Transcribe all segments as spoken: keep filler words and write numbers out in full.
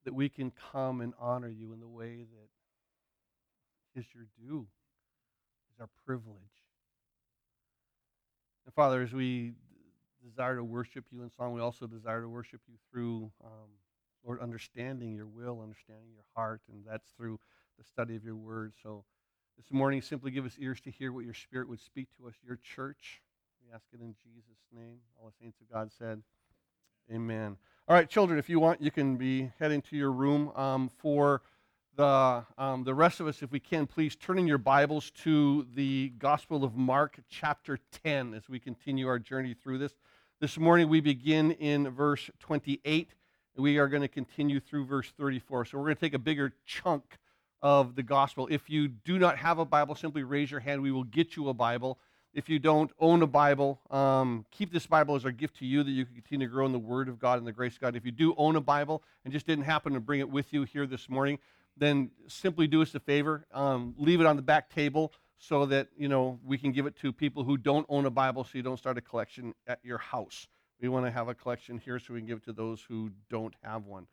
that we can come and honor you in the way that is your due, is our privilege. And Father, as we desire to worship you in song, we also desire to worship you through, um, Lord, understanding your will, understanding your heart, and that's through the study of your word. So this morning, simply give us ears to hear what your Spirit would speak to us, your church. We ask it in Jesus' name. All the saints of God said, amen. All right, children, if you want, you can be heading to your room. Um, for the um, the rest of us, if we can, please turn in your Bibles to the Gospel of Mark, chapter ten, as we continue our journey through this. This morning, we begin in verse twenty-eight, and we are going to continue through verse thirty-four. So we're going to take a bigger chunk of the Gospel. If you do not have a Bible, simply raise your hand. We will get you a Bible. If you don't own a Bible, um, keep this Bible as our gift to you that you can continue to grow in the Word of God and the grace of God. If you do own a Bible and just didn't happen to bring it with you here this morning, then simply do us a favor. Um, leave it on the back table so that, you know, we can give it to people who don't own a Bible so you don't start a collection at your house. We want to have a collection here so we can give it to those who don't have one.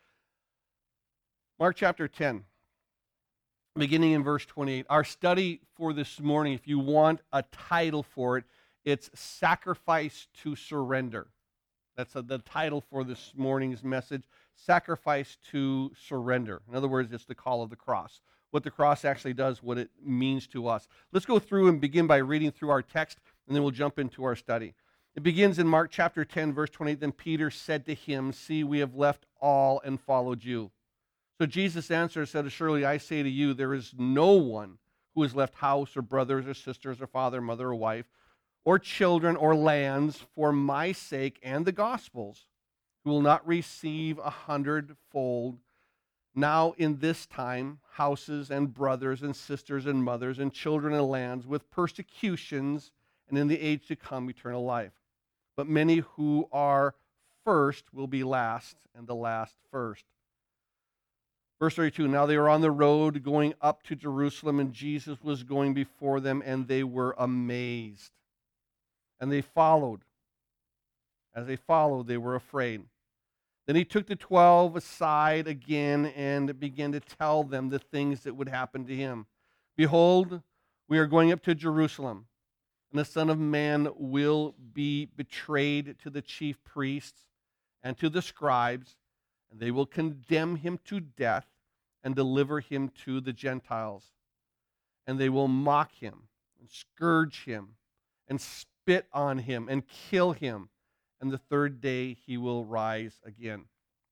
Mark chapter ten. Beginning in verse twenty-eight. Our study for this morning, if you want a title for it, it's Sacrifice to Surrender. That's a, the title for this morning's message, Sacrifice to Surrender. In other words, it's the call of the cross. What the cross actually does, what it means to us. Let's go through and begin by reading through our text, and then we'll jump into our study. It begins in Mark chapter ten, verse twenty-eight. Then Peter said to him, "See, we have left all and followed you." So Jesus answered and said, "Surely I say to you, there is no one who has left house or brothers or sisters or father, mother or wife, or children or lands for my sake and the gospel's, who will not receive a hundredfold now in this time houses and brothers and sisters and mothers and children and lands with persecutions, and in the age to come eternal life. But many who are first will be last, and the last first." Verse thirty-two, now they were on the road going up to Jerusalem, and Jesus was going before them, and they were amazed. And they followed. As they followed, they were afraid. Then he took the twelve aside again and began to tell them the things that would happen to him. "Behold, we are going up to Jerusalem, and the Son of Man will be betrayed to the chief priests and to the scribes, and they will condemn him to death and deliver him to the Gentiles. And they will mock him and scourge him and spit on him and kill him. And the third day he will rise again."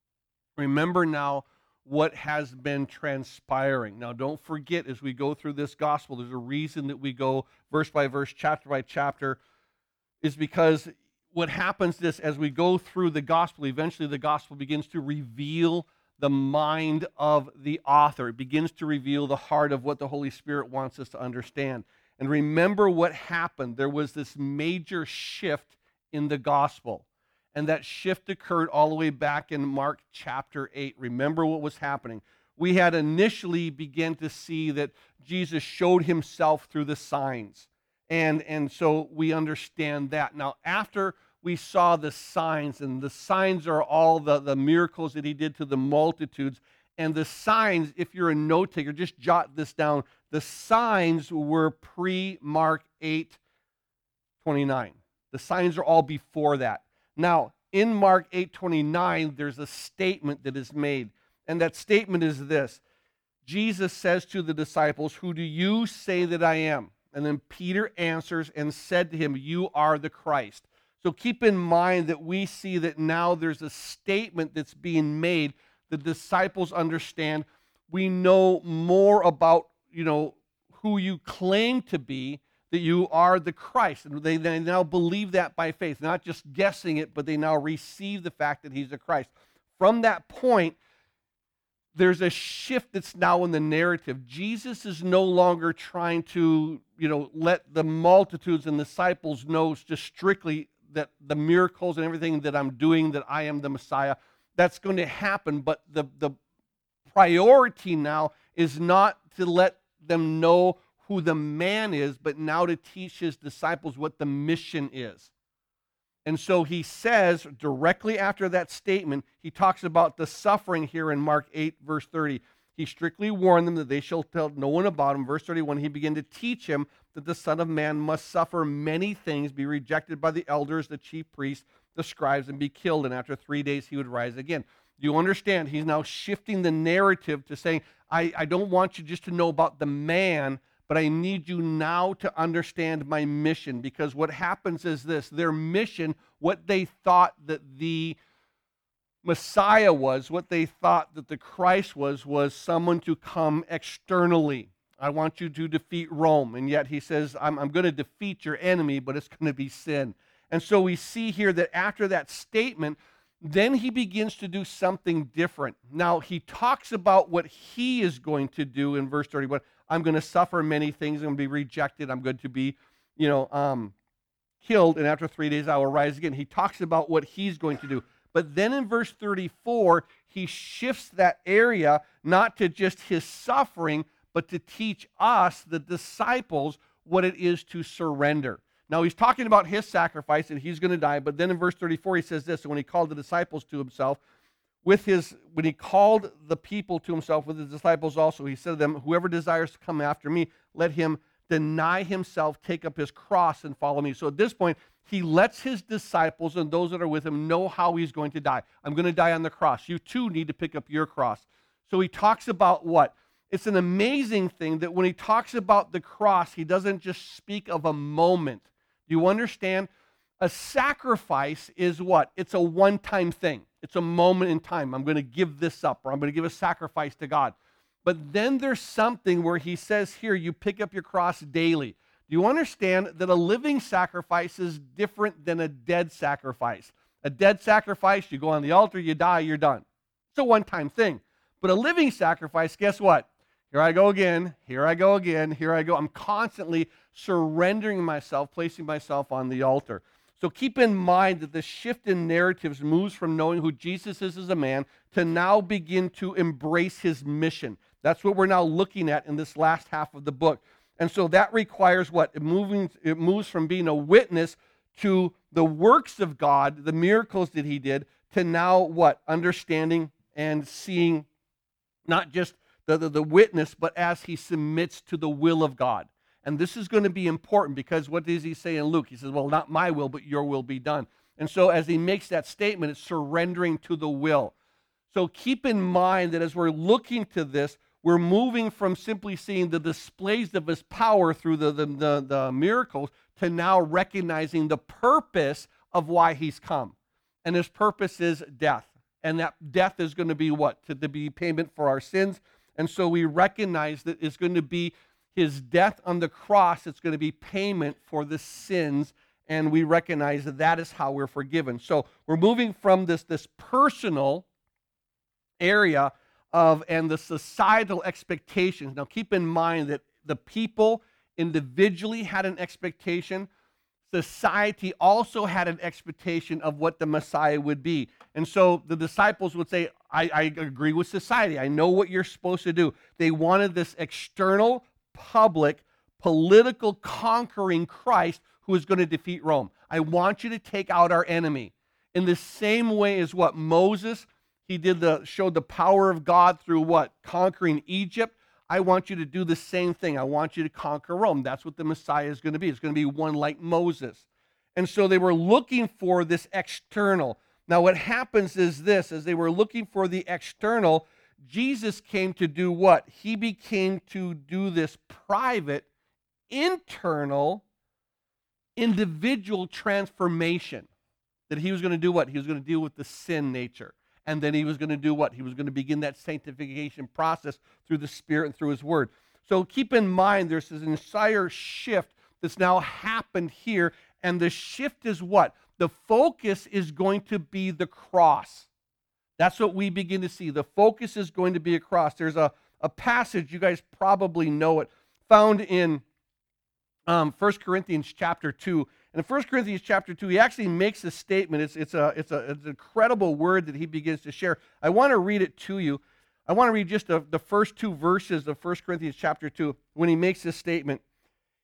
Remember now what has been transpiring. Now don't forget, as we go through this gospel, there's a reason that we go verse by verse, chapter by chapter, is because what happens is as we go through the gospel, eventually the gospel begins to reveal the mind of the author. It begins to reveal the heart of what the Holy Spirit wants us to understand. And remember what happened. There was this major shift in the gospel. And that shift occurred all the way back in Mark chapter eight. Remember what was happening. We had initially begun to see that Jesus showed himself through the signs. And, and so we understand that. Now, after we saw the signs, and the signs are all the, the miracles that he did to the multitudes, and the signs, if you're a note taker, just jot this down. The signs were pre-Mark eight twenty-nine. The signs are all before that. Now, in Mark eight twenty-nine, there's a statement that is made, and that statement is this. Jesus says to the disciples, "Who do you say that I am?" And then Peter answers and said to him, "You are the Christ." So keep in mind that we see that now there's a statement that's being made. The disciples understand. We know more about, you know, who you claim to be, that you are the Christ. And they, they now believe that by faith, not just guessing it, but they now receive the fact that he's the Christ. From that point, there's a shift that's now in the narrative. Jesus is no longer trying to, you know, let the multitudes and disciples know just strictly that the miracles and everything that I'm doing, that I am the Messiah. That's going to happen, but the, the priority now is not to let them know who the man is, but now to teach his disciples what the mission is. And so he says directly after that statement, he talks about the suffering here in Mark eight, verse thirty. He strictly warned them that they shall tell no one about him. Verse thirty-one, he began to teach him that the Son of Man must suffer many things, be rejected by the elders, the chief priests, the scribes, and be killed, and after three days he would rise again. Do you understand? He's now shifting the narrative to saying, I, I don't want you just to know about the man, but I need you now to understand my mission, because what happens is this: their mission, what they thought that the Messiah was, what they thought that the Christ was, was someone to come externally. I want you to defeat Rome. And yet he says, I'm, I'm going to defeat your enemy, but it's going to be sin. And so we see here that after that statement, then he begins to do something different. Now, he talks about what he is going to do in verse thirty-one. I'm going to suffer many things. I'm going to be rejected. I'm going to be, you know, um, killed. And after three days, I will rise again. He talks about what he's going to do. But then in verse thirty-four, he shifts that area not to just his suffering, but to teach us, the disciples, what it is to surrender. Now, he's talking about his sacrifice and he's going to die. But then in verse thirty-four, he says this: when he called the disciples to himself, with his, when he called the people to himself with his disciples also, he said to them, whoever desires to come after me, let him deny himself, take up his cross, and follow me. So at this point, he lets his disciples and those that are with him know how he's going to die. I'm going to die on the cross. You too need to pick up your cross. So he talks about what? It's an amazing thing that when he talks about the cross, he doesn't just speak of a moment. Do you understand? A sacrifice is what? It's a one-time thing. It's a moment in time. I'm going to give this up, or I'm going to give a sacrifice to God. But then there's something where he says here, you pick up your cross daily. Do you understand that a living sacrifice is different than a dead sacrifice? A dead sacrifice, you go on the altar, you die, you're done. It's a one-time thing. But a living sacrifice, guess what? Here I go again, here I go again, here I go. I'm constantly surrendering myself, placing myself on the altar. So keep in mind that the shift in narratives moves from knowing who Jesus is as a man to now begin to embrace his mission. That's what we're now looking at in this last half of the book. And so that requires what? It, moving, it moves from being a witness to the works of God, the miracles that he did, to now what? Understanding and seeing not just the, the, the witness, but as he submits to the will of God. And this is going to be important because what does he say in Luke? He says, well, not my will, but your will be done. And so as he makes that statement, it's surrendering to the will. So keep in mind that as we're looking to this, we're moving from simply seeing the displays of his power through the, the, the, the miracles to now recognizing the purpose of why he's come. And his purpose is death. And that death is going to be what? To, to be payment for our sins. And so we recognize that it's going to be his death on the cross. It's going to be payment for the sins. And we recognize that that is how we're forgiven. So we're moving from this, this personal area of and the societal expectations. Now keep in mind that the people individually had an expectation. Society also had an expectation of what the Messiah would be. And so the disciples would say, I, I agree with society. I know what you're supposed to do. They wanted this external, public, political conquering Christ who is going to defeat Rome. I want you to take out our enemy. In the same way as what Moses, he did the showed the power of God through what? Conquering Egypt. I want you to do the same thing. I want you to conquer Rome. That's what the Messiah is going to be. It's going to be one like Moses. And so they were looking for this external. Now what happens is this, as they were looking for the external, Jesus came to do what? He became to do this private, internal, individual transformation. That he was going to do what? He was going to deal with the sin nature. And then he was going to do what? He was going to begin that sanctification process through the Spirit and through his word. So keep in mind there's this entire shift that's now happened here. And the shift is what? The focus is going to be the cross. That's what we begin to see. The focus is going to be a cross. There's a, a passage, you guys probably know it, found in um, First Corinthians chapter two. And in First Corinthians chapter two, he actually makes a statement. It's, it's, a, it's, a, it's an incredible word that he begins to share. I want to read it to you. I want to read just the, the first two verses of First Corinthians chapter two when he makes this statement.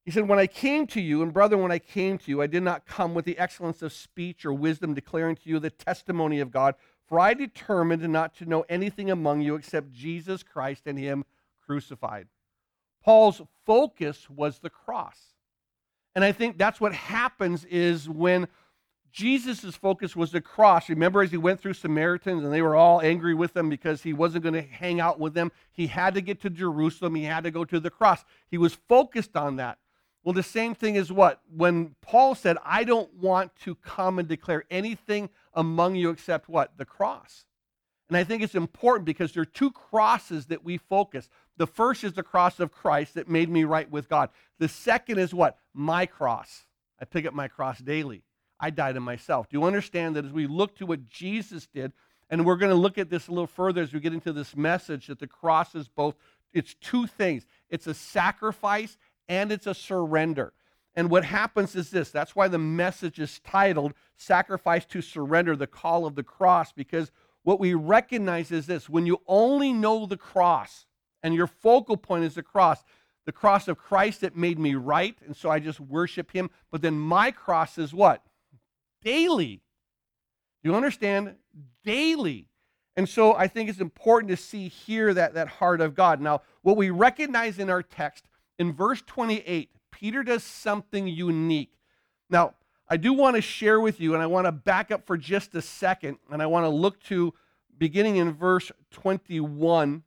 He said, when I came to you, and brethren, when I came to you, I did not come with the excellence of speech or wisdom, declaring to you the testimony of God. For I determined not to know anything among you except Jesus Christ and him crucified. Paul's focus was the cross. And I think that's what happens is when Jesus' focus was the cross. Remember, as he went through Samaritans and they were all angry with him because he wasn't going to hang out with them, he had to get to Jerusalem. He had to go to the cross. He was focused on that. Well, the same thing is what? When Paul said, I don't want to come and declare anything among you except what? The cross. And I think it's important because there are two crosses that we focus. The first is the cross of Christ that made me right with God. The second is what? My cross. I pick up my cross daily. I died to myself. Do you understand that as we look to what Jesus did, and we're going to look at this a little further as we get into this message, that the cross is both, it's two things. It's a sacrifice and it's a surrender. And what happens is this. That's why the message is titled Sacrifice to Surrender, the Call of the Cross, because what we recognize is this. When you only know the cross and your focal point is the cross, the cross of Christ that made me right, and so I just worship him, but then my cross is what? Daily. You understand? Daily. And so I think it's important to see here that, that heart of God. Now, what we recognize in our text, in verse twenty-eight, Peter does something unique. Now, I do want to share with you, and I want to back up for just a second, and I want to look to beginning in verse twenty-one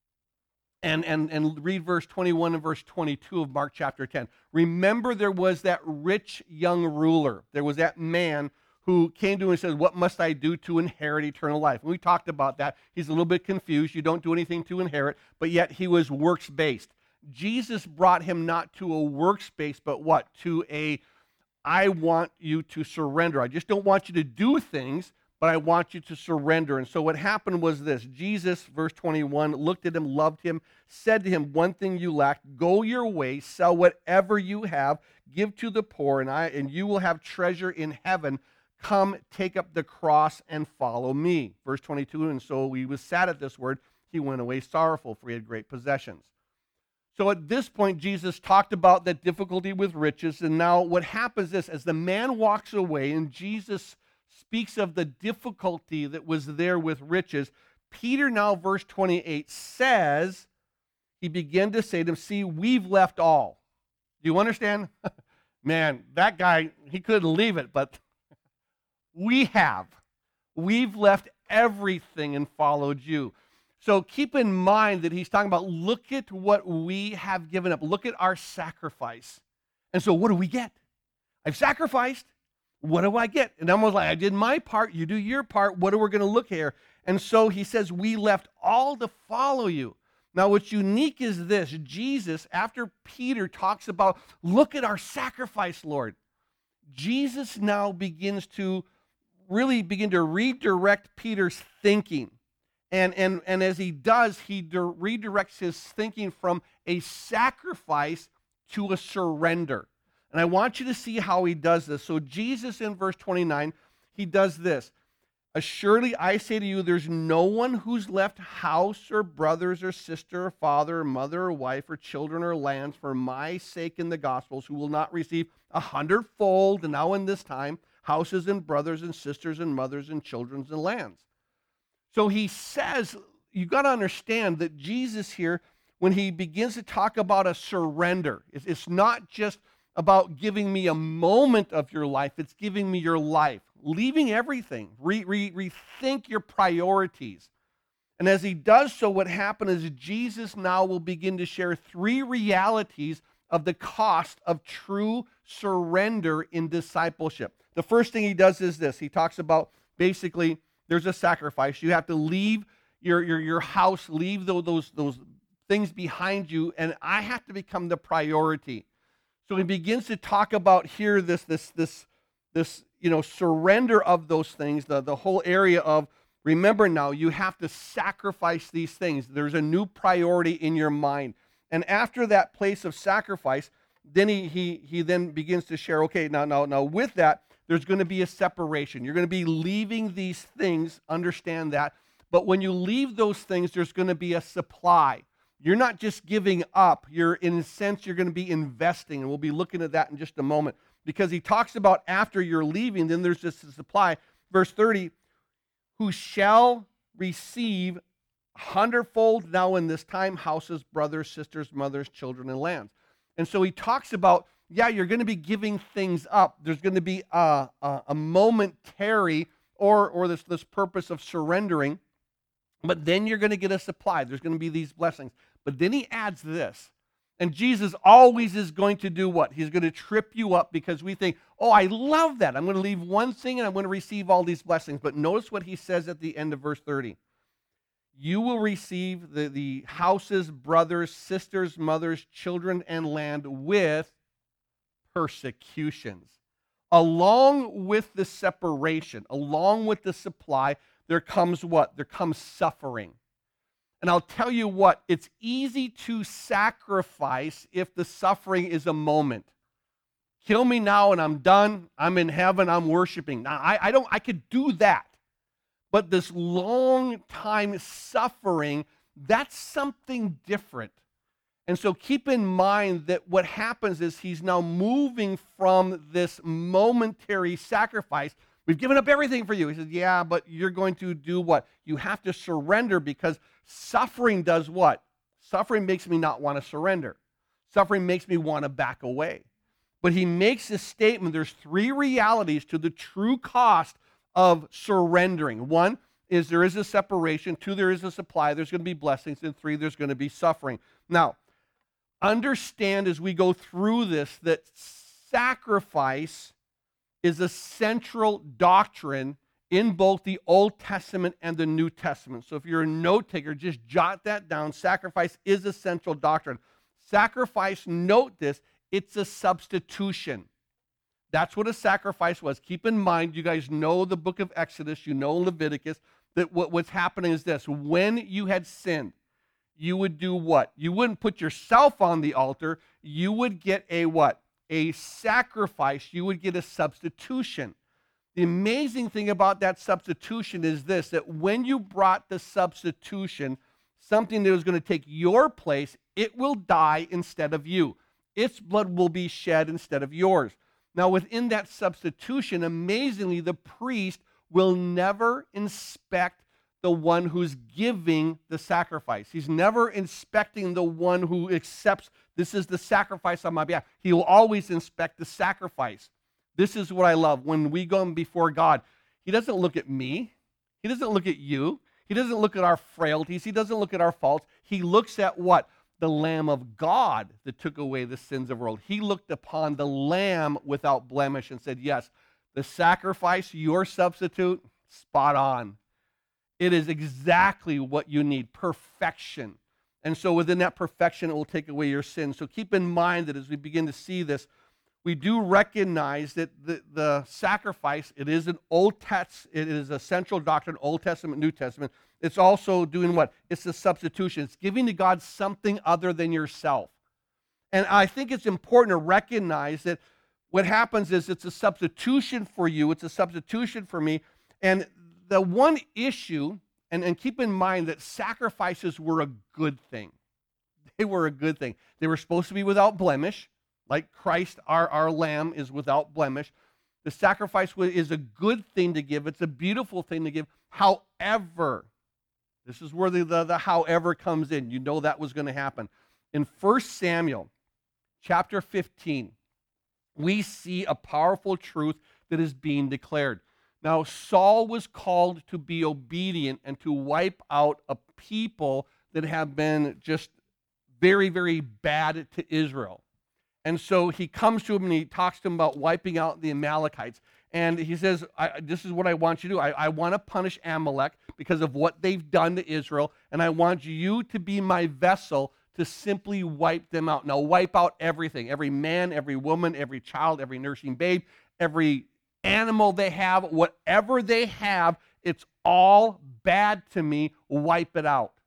and, and, and read verse twenty-one and verse twenty-two of Mark chapter ten. Remember, there was that rich young ruler. There was that man who came to him and said, what must I do to inherit eternal life? And we talked about that. He's a little bit confused. You don't do anything to inherit, but yet he was works-based. Jesus brought him not to a works-based, but what? To a, I want you to surrender. I just don't want you to do things, but I want you to surrender. And so what happened was this. Jesus, verse twenty-one, looked at him, loved him, said to him, one thing you lack, go your way, sell whatever you have, give to the poor, and I and you will have treasure in heaven. Come, take up the cross and follow me. Verse twenty-two, and so he was sad at this word. He went away sorrowful, for he had great possessions. So at this point, Jesus talked about that difficulty with riches, and now what happens is, as the man walks away, and Jesus speaks of the difficulty that was there with riches, Peter now, verse twenty-eight, says, he began to say to him, see, we've left all. Do you understand? Man, that guy, he couldn't leave it, but we have. We've left everything and followed you. So keep in mind that he's talking about, look at what we have given up. Look at our sacrifice. And so what do we get? I've sacrificed. What do I get? And I'm almost like, I did my part. You do your part. What are we going to look here? And so he says, we left all to follow you. Now, what's unique is this. Jesus, after Peter talks about, look at our sacrifice, Lord, Jesus now begins to really begin to redirect Peter's thinking. And, and, and as he does, he de- redirects his thinking from a sacrifice to a surrender. And I want you to see how he does this. So Jesus in verse twenty-nine, he does this. Assuredly, I say to you, there's no one who's left house or brothers or sister or father or mother or wife or children or lands for my sake in the Gospels who will not receive a hundredfold, and now in this time, houses and brothers and sisters and mothers and children and lands. So he says, you've got to understand that Jesus here, when he begins to talk about a surrender, it's, it's not just about giving me a moment of your life, it's giving me your life, leaving everything, re, re, rethink your priorities. And as he does so, what happened is Jesus now will begin to share three realities of the cost of true surrender in discipleship. The first thing he does is this. He talks about basically there's a sacrifice. You have to leave your, your, your house, leave those, those, those things behind you, and I have to become the priority. So he begins to talk about here this, this, this, this, you know, surrender of those things, the, the whole area of, remember now, you have to sacrifice these things. There's a new priority in your mind. And after that place of sacrifice, then he, he, he then begins to share, okay, now, now, now with that, there's going to be a separation. You're going to be leaving these things, understand that. But when you leave those things, there's going to be a supply. You're not just giving up. You're, in a sense, you're going to be investing. And we'll be looking at that in just a moment. Because he talks about after you're leaving, then there's this supply. Verse thirty, who shall receive hundredfold now in this time, houses, brothers, sisters, mothers, children, and lands. And so he talks about, yeah, you're going to be giving things up. There's going to be a, a, a momentary or, or this, this purpose of surrendering, but then you're going to get a supply. There's going to be these blessings. But then he adds this. And Jesus always is going to do what? He's going to trip you up because we think, oh, I love that. I'm going to leave one thing and I'm going to receive all these blessings. But notice what he says at the end of verse thirty. You will receive the, the houses, brothers, sisters, mothers, children, and land with persecutions. Along with the separation, along with the supply, there comes what? There comes suffering. And I'll tell you what, it's easy to sacrifice if the suffering is a moment. Kill me now and I'm done. I'm in heaven. I'm worshiping. Now, I, I don't, I could do that. But this long time suffering, that's something different. And so keep in mind that what happens is he's now moving from this momentary sacrifice. We've given up everything for you. He says, yeah, but you're going to do what? You have to surrender because suffering does what? Suffering makes me not want to surrender. Suffering makes me want to back away. But he makes this statement. There's three realities to the true cost of surrendering. One is there is a separation. Two, there is a supply. There's going to be blessings. And three, there's going to be suffering. Now, understand as we go through this that sacrifice is a central doctrine in both the Old Testament and the New Testament. So if you're a note taker, just jot that down. Sacrifice is a central doctrine. Sacrifice, note this, it's a substitution. That's what a sacrifice was. Keep in mind, you guys know the book of Exodus, you know Leviticus, that what, what's happening is this. When you had sinned, you would do what? You wouldn't put yourself on the altar. You would get a what? A sacrifice. You would get a substitution. The amazing thing about that substitution is this, that when you brought the substitution, something that was going to take your place, it will die instead of you. Its blood will be shed instead of yours. Now, within that substitution, amazingly, the priest will never inspect the one who's giving the sacrifice. He's never inspecting the one who accepts, this is the sacrifice on my behalf. He will always inspect the sacrifice. This is what I love. When we go before God, he doesn't look at me. He doesn't look at you. He doesn't look at our frailties. He doesn't look at our faults. He looks at what? The Lamb of God that took away the sins of the world. He looked upon the Lamb without blemish and said, yes, the sacrifice, your substitute, spot on. It is exactly what you need, perfection. And so within that perfection, it will take away your sins. So keep in mind that as we begin to see this, we do recognize that the, the sacrifice, it is an Old Test, it is a central doctrine, Old Testament, New Testament. It's also doing what? It's a substitution. It's giving to God something other than yourself. And I think it's important to recognize that what happens is it's a substitution for you. It's a substitution for me. And the one issue, and, and keep in mind that sacrifices were a good thing. They were a good thing. They were supposed to be without blemish, like Christ, our, our lamb, is without blemish. The sacrifice is a good thing to give. It's a beautiful thing to give. However, this is where the, the, the however comes in. You know that was going to happen. In First Samuel chapter fifteen, we see a powerful truth that is being declared. Now, Saul was called to be obedient and to wipe out a people that have been just very, very bad to Israel. And so he comes to him and he talks to him about wiping out the Amalekites. And he says, I, this is what I want you to do. I, I want to punish Amalek because of what they've done to Israel. And I want you to be my vessel to simply wipe them out. Now, wipe out everything. Every man, every woman, every child, every nursing babe, every animal they have, whatever they have, it's all bad to me. Wipe it out.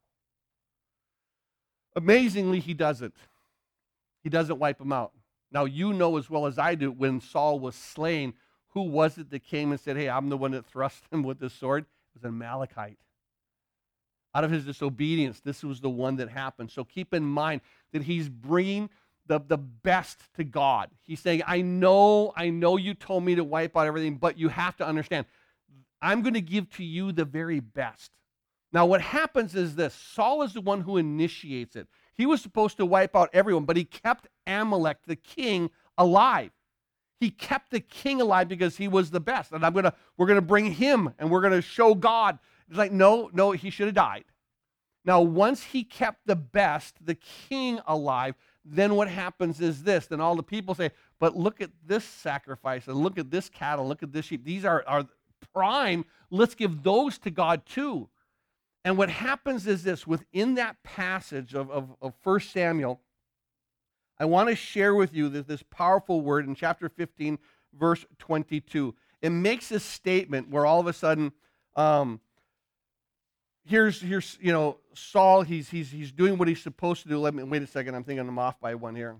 Amazingly, he doesn't. He doesn't wipe them out. Now, you know as well as I do, when Saul was slain, who was it that came and said, hey, I'm the one that thrust him with the sword? It was an Amalekite. Out of his disobedience, this was the one that happened. So keep in mind that he's bringing the, the best to God. He's saying, I know, I know you told me to wipe out everything, but you have to understand, I'm going to give to you the very best. Now, what happens is this. Saul is the one who initiates it. He was supposed to wipe out everyone, but he kept Amalek, the king, alive. He kept the king alive because he was the best. And I'm gonna, we're going to bring him, and we're going to show God. It's like, no, no, he should have died. Now, once he kept the best, the king, alive, then what happens is this. Then all the people say, but look at this sacrifice, and look at this cattle, look at this sheep. These are, are prime. Let's give those to God too. And what happens is this. Within that passage of, of, of First Samuel, I want to share with you this, this powerful word in chapter fifteen, verse twenty-two. It makes a statement where all of a sudden, um, here's, here's you know, Saul, he's, he's, he's doing what he's supposed to do. Let me, wait a second, I'm thinking I'm off by one here.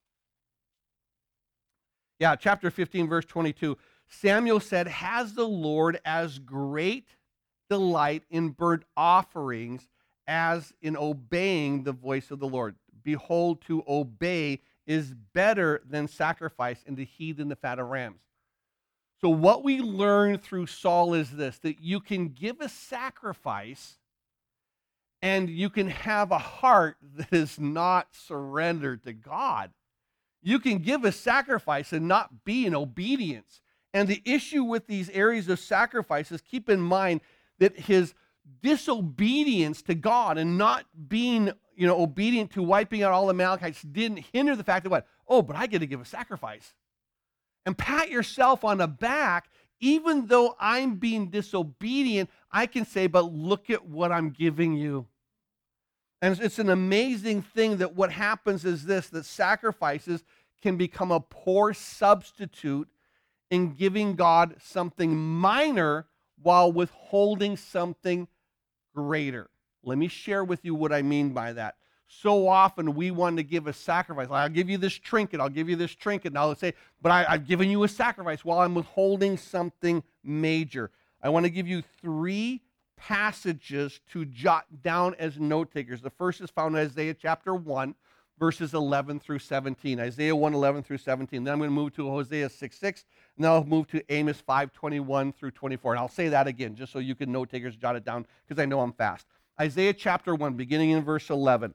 Yeah, chapter fifteen, verse twenty-two. Samuel said, has the Lord as great delight in burnt offerings as in obeying the voice of the Lord? Behold, to obey is better than sacrifice, and to heed than the fat of rams. So what we learn through Saul is this, that you can give a sacrifice and you can have a heart that is not surrendered to God. You can give a sacrifice and not be in obedience. And the issue with these areas of sacrifices, keep in mind that his disobedience to God and not being, you know, obedient to wiping out all the Amalekites didn't hinder the fact that what? Oh, but I get to give a sacrifice. And pat yourself on the back, even though I'm being disobedient, I can say, but look at what I'm giving you. And it's an amazing thing that what happens is this, that sacrifices can become a poor substitute in giving God something minor while withholding something greater. Let me share with you what I mean by that. So often we want to give a sacrifice. Like, I'll give you this trinket, I'll give you this trinket. Now let's say, but I, I've given you a sacrifice while I'm withholding something major. I want to give you three passages to jot down as note takers. The first is found in Isaiah chapter one, verses eleven through seventeen. Isaiah one, eleven through seventeen. Then I'm going to move to Hosea six, six. And then I'll move to Amos five, twenty-one through twenty-four. And I'll say that again, just so you can note takers jot it down, because I know I'm fast. Isaiah chapter one, beginning in verse eleven.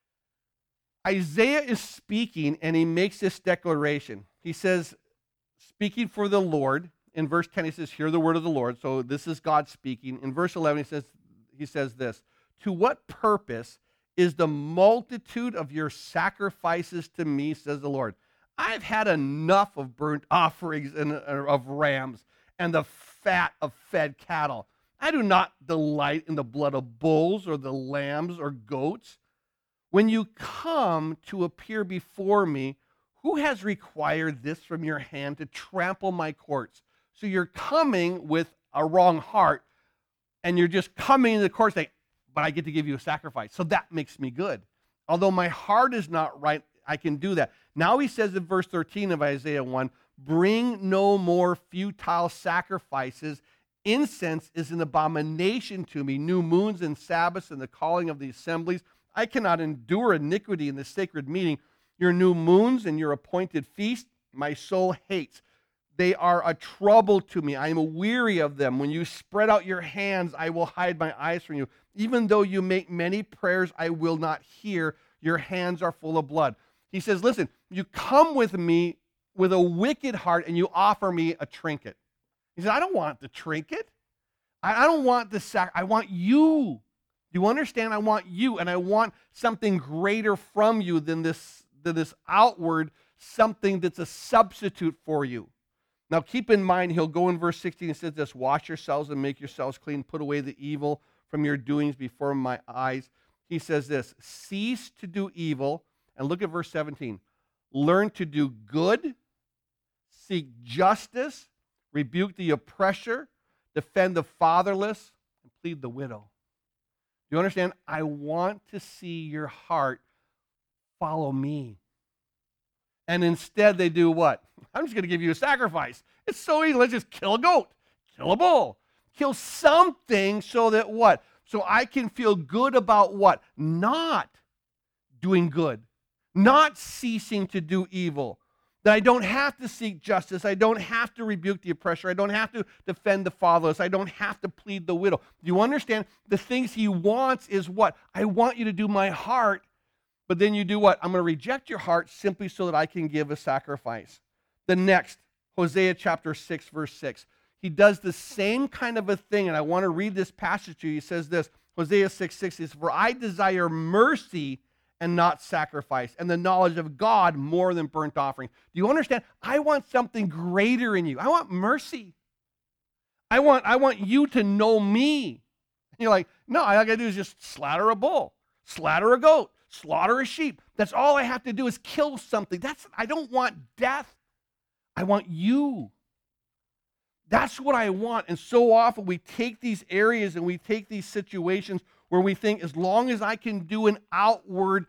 Isaiah is speaking, and he makes this declaration. He says, speaking for the Lord, in verse ten, he says, hear the word of the Lord. So this is God speaking. In verse eleven, he says, he says this, to what purpose is the multitude of your sacrifices to me, says the Lord. I've had enough of burnt offerings and of rams and the fat of fed cattle. I do not delight in the blood of bulls or the lambs or goats. When you come to appear before me, who has required this from your hand to trample my courts? So you're coming with a wrong heart, and you're just coming into the courts saying, but I get to give you a sacrifice. So that makes me good. Although my heart is not right, I can do that. Now he says in verse thirteen of Isaiah one, bring no more futile sacrifices. Incense is an abomination to me. New moons and Sabbaths and the calling of the assemblies. I cannot endure iniquity in the sacred meeting. Your new moons and your appointed feast, my soul hates. They are a trouble to me. I am weary of them. When you spread out your hands, I will hide my eyes from you. Even though you make many prayers, I will not hear. Your hands are full of blood. He says, listen, you come with me with a wicked heart and you offer me a trinket. He said, I don't want the trinket. I, I don't want the sac. I want you. Do you understand? I want you, and I want something greater from you than this, than this outward something that's a substitute for you. Now keep in mind, he'll go in verse sixteen and says this, wash yourselves and make yourselves clean, put away the evil from your doings before my eyes. He says this, cease to do evil, and look at verse seventeen. Learn to do good, seek justice, rebuke the oppressor, defend the fatherless, and plead the widow. Do you understand? I want to see your heart follow me. And instead they do what? I'm just going to give you a sacrifice. It's so easy. Let's just kill a goat, kill a bull, kill something so that what? so I can feel good about what? Not doing good, not ceasing to do evil. That I don't have to seek justice. I don't have to rebuke the oppressor. I don't have to defend the fatherless. I don't have to plead the widow. Do you understand? The things he wants is what? I want you to do my heart, but then you do what? I'm going to reject your heart simply so that I can give a sacrifice. The next, Hosea chapter six, verse six. He does the same kind of a thing, and I want to read this passage to you. He says this, Hosea six, six says, for I desire mercy and not sacrifice, and the knowledge of God more than burnt offering. Do you understand? I want something greater in you. I want mercy. I want, I want you to know me. And you're like, no, all I got to do is just slaughter a bull, slaughter a goat, slaughter a sheep. That's all I have to do is kill something. That's I don't want death. I want you. That's what I want. And so often we take these areas and we take these situations where we think as long as I can do an outward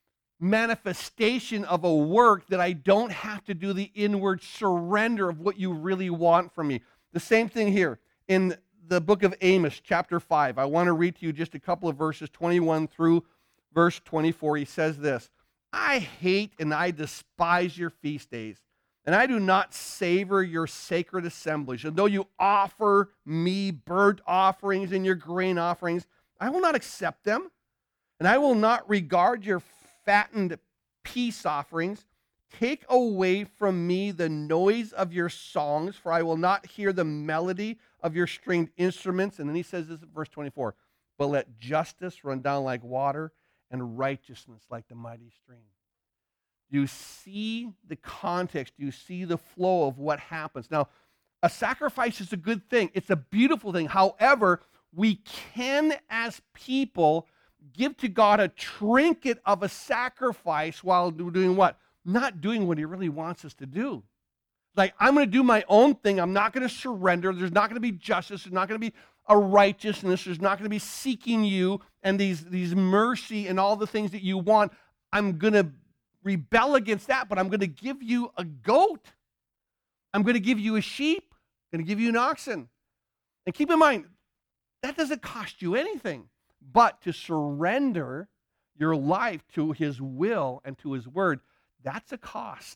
manifestation of a work that I don't have to do the inward surrender of what you really want from me. The same thing here in the book of Amos, chapter five. I want to read to you just a couple of verses, twenty-one through verse twenty-four. He says this, I hate and I despise your feast days, and I do not savor your sacred assemblies. And though you offer me burnt offerings and your grain offerings, I will not accept them, and I will not regard your fattened peace offerings. Take away from me the noise of your songs, for I will not hear the melody of your stringed instruments. And then he says this in verse twenty-four, but let justice run down like water and righteousness like the mighty stream. You see the context. You see the flow of what happens. Now, a sacrifice is a good thing. It's a beautiful thing. However, we can, as people, give to God a trinket of a sacrifice while doing what? Not doing what he really wants us to do. Like, I'm going to do my own thing. I'm not going to surrender. There's not going to be justice. There's not going to be a righteousness. There's not going to be seeking you and these, these mercy and all the things that you want. I'm going to rebel against that, but I'm going to give you a goat. I'm going to give you a sheep. I'm going to give you an oxen. And keep in mind, that doesn't cost you anything. But to surrender your life to his will and to his word, that's a cost.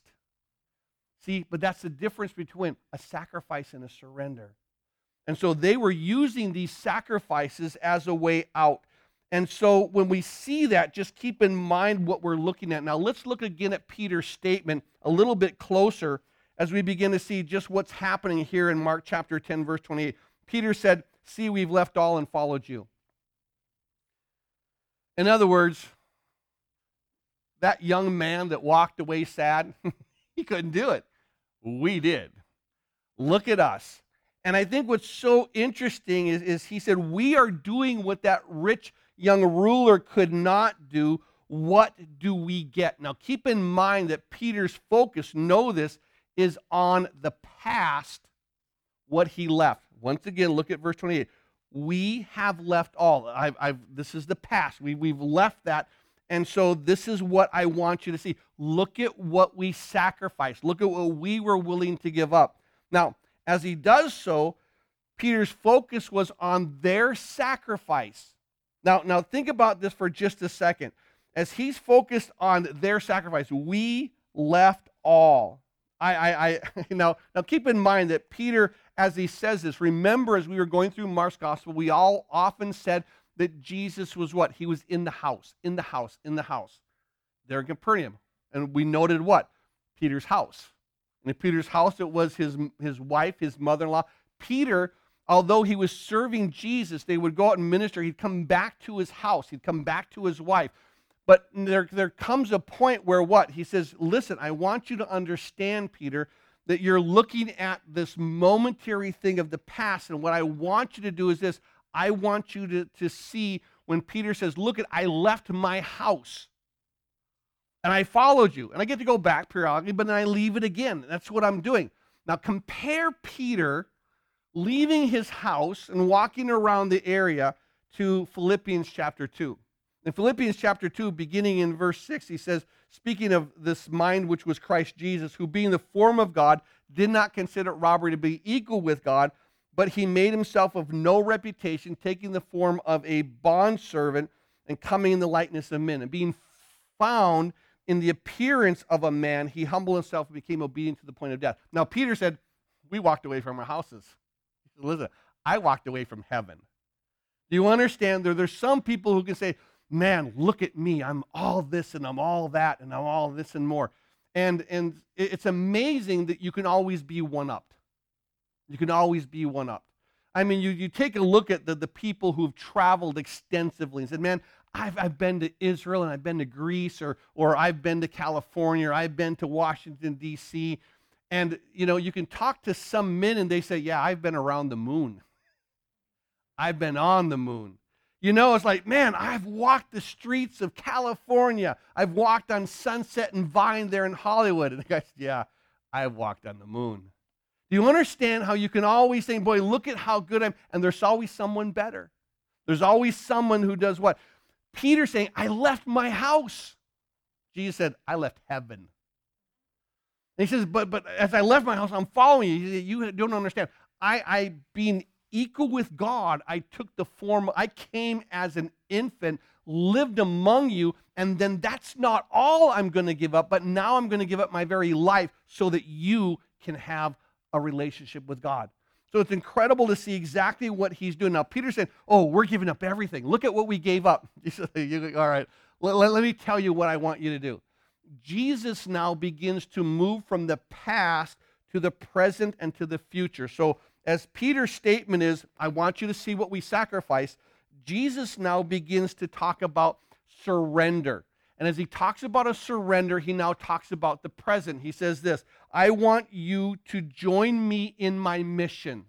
See, but that's the difference between a sacrifice and a surrender. And so they were using these sacrifices as a way out. And so when we see that, just keep in mind what we're looking at. Now let's look again at Peter's statement a little bit closer as we begin to see just what's happening here in Mark chapter ten, verse twenty-eight. Peter said, see, we've left all and followed you. In other words, that young man that walked away sad, he couldn't do it. We did. Look at us. And I think what's so interesting is, is he said, we are doing what that rich young ruler could not do. What do we get? Now, keep in mind that Peter's focus, know this, is on the past, what he left. Once again, look at verse twenty-eight. We have left all. I've, I've, this is the past. We, we've left that. And so this is what I want you to see. Look at what we sacrificed. Look at what we were willing to give up. Now, as he does so, Peter's focus was on their sacrifice. Now, now think about this for just a second. As he's focused on their sacrifice, we left all. I, I, I now, now keep in mind that Peter, as he says this, remember as we were going through Mark's gospel, we all often said that Jesus was what? He was in the house, in the house, in the house. There in Capernaum. And we noted what? Peter's house. And in Peter's house, it was his, his wife, his mother-in-law. Peter, although he was serving Jesus, they would go out and minister. He'd come back to his house. He'd come back to his wife. But there, there comes a point where what? He says, listen, I want you to understand, Peter, that you're looking at this momentary thing of the past. And what I want you to do is this. I want you to, to see when Peter says, look, at I left my house and I followed you. And I get to go back periodically, but then I leave it again. That's what I'm doing. Now compare Peter leaving his house and walking around the area to Philippians chapter two. In Philippians chapter two, beginning in verse six, he says, speaking of this mind which was Christ Jesus, who being the form of God, did not consider robbery to be equal with God, but he made himself of no reputation, taking the form of a bondservant and coming in the likeness of men. And being found in the appearance of a man, he humbled himself and became obedient to the point of death. Now, Peter said, we walked away from our houses. He said, listen, I walked away from heaven. Do you understand? There, there's some people who can say, man, look at me. I'm all this and I'm all that and I'm all this and more. And, and it's amazing that you can always be one-upped. You can always be one-upped. I mean, you, you take a look at the, the people who've traveled extensively and said, man, I've, I've been to Israel and I've been to Greece, or, or I've been to California, or I've been to Washington, D C And, you know, you can talk to some men and they say, yeah, I've been around the moon. I've been on the moon. You know, it's like, man, I've walked the streets of California. I've walked on Sunset and Vine there in Hollywood. And the guy said, yeah, I've walked on the moon. Do you understand how you can always say, boy, look at how good I'm, and there's always someone better. There's always someone who does what? Peter saying, I left my house. Jesus said, I left heaven. And he says, but but as I left my house, I'm following you. He said, you don't understand. I, I being equal with God, I took the form, I came as an infant, lived among you, and then that's not all I'm going to give up, but now I'm going to give up my very life so that you can have a relationship with God. So it's incredible to see exactly what he's doing. Now, Peter said, oh, we're giving up everything. Look at what we gave up. He said, all right, let, let, let me tell you what I want you to do. Jesus now begins to move from the past to the present and to the future. So as Peter's statement is, I want you to see what we sacrifice, Jesus now begins to talk about surrender. And as he talks about a surrender, he now talks about the present. He says this, I want you to join me in my mission.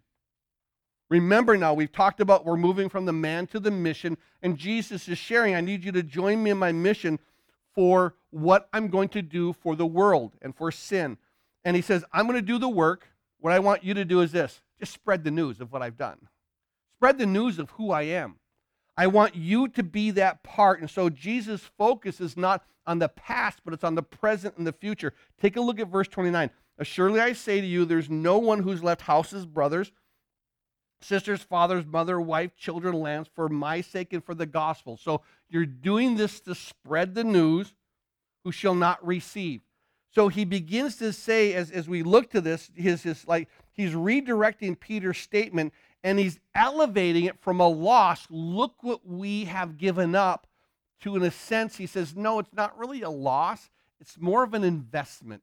Remember now, we've talked about we're moving from the man to the mission, and Jesus is sharing, I need you to join me in my mission for what I'm going to do for the world and for sin. And he says, I'm going to do the work. What I want you to do is this, just spread the news of what I've done. Spread the news of who I am. I want you to be that part. And so Jesus' focus is not on the past, but it's on the present and the future. Take a look at verse twenty-nine. Surely I say to you, there's no one who's left houses, brothers, sisters, fathers, mother, wife, children, lands, for my sake and for the gospel. So you're doing this to spread the news, who shall not receive. So he begins to say, as, as we look to this, his, his, like, he's redirecting Peter's statement, and he's elevating it from a loss. Look what we have given up to, in a sense, he says, no, it's not really a loss. It's more of an investment.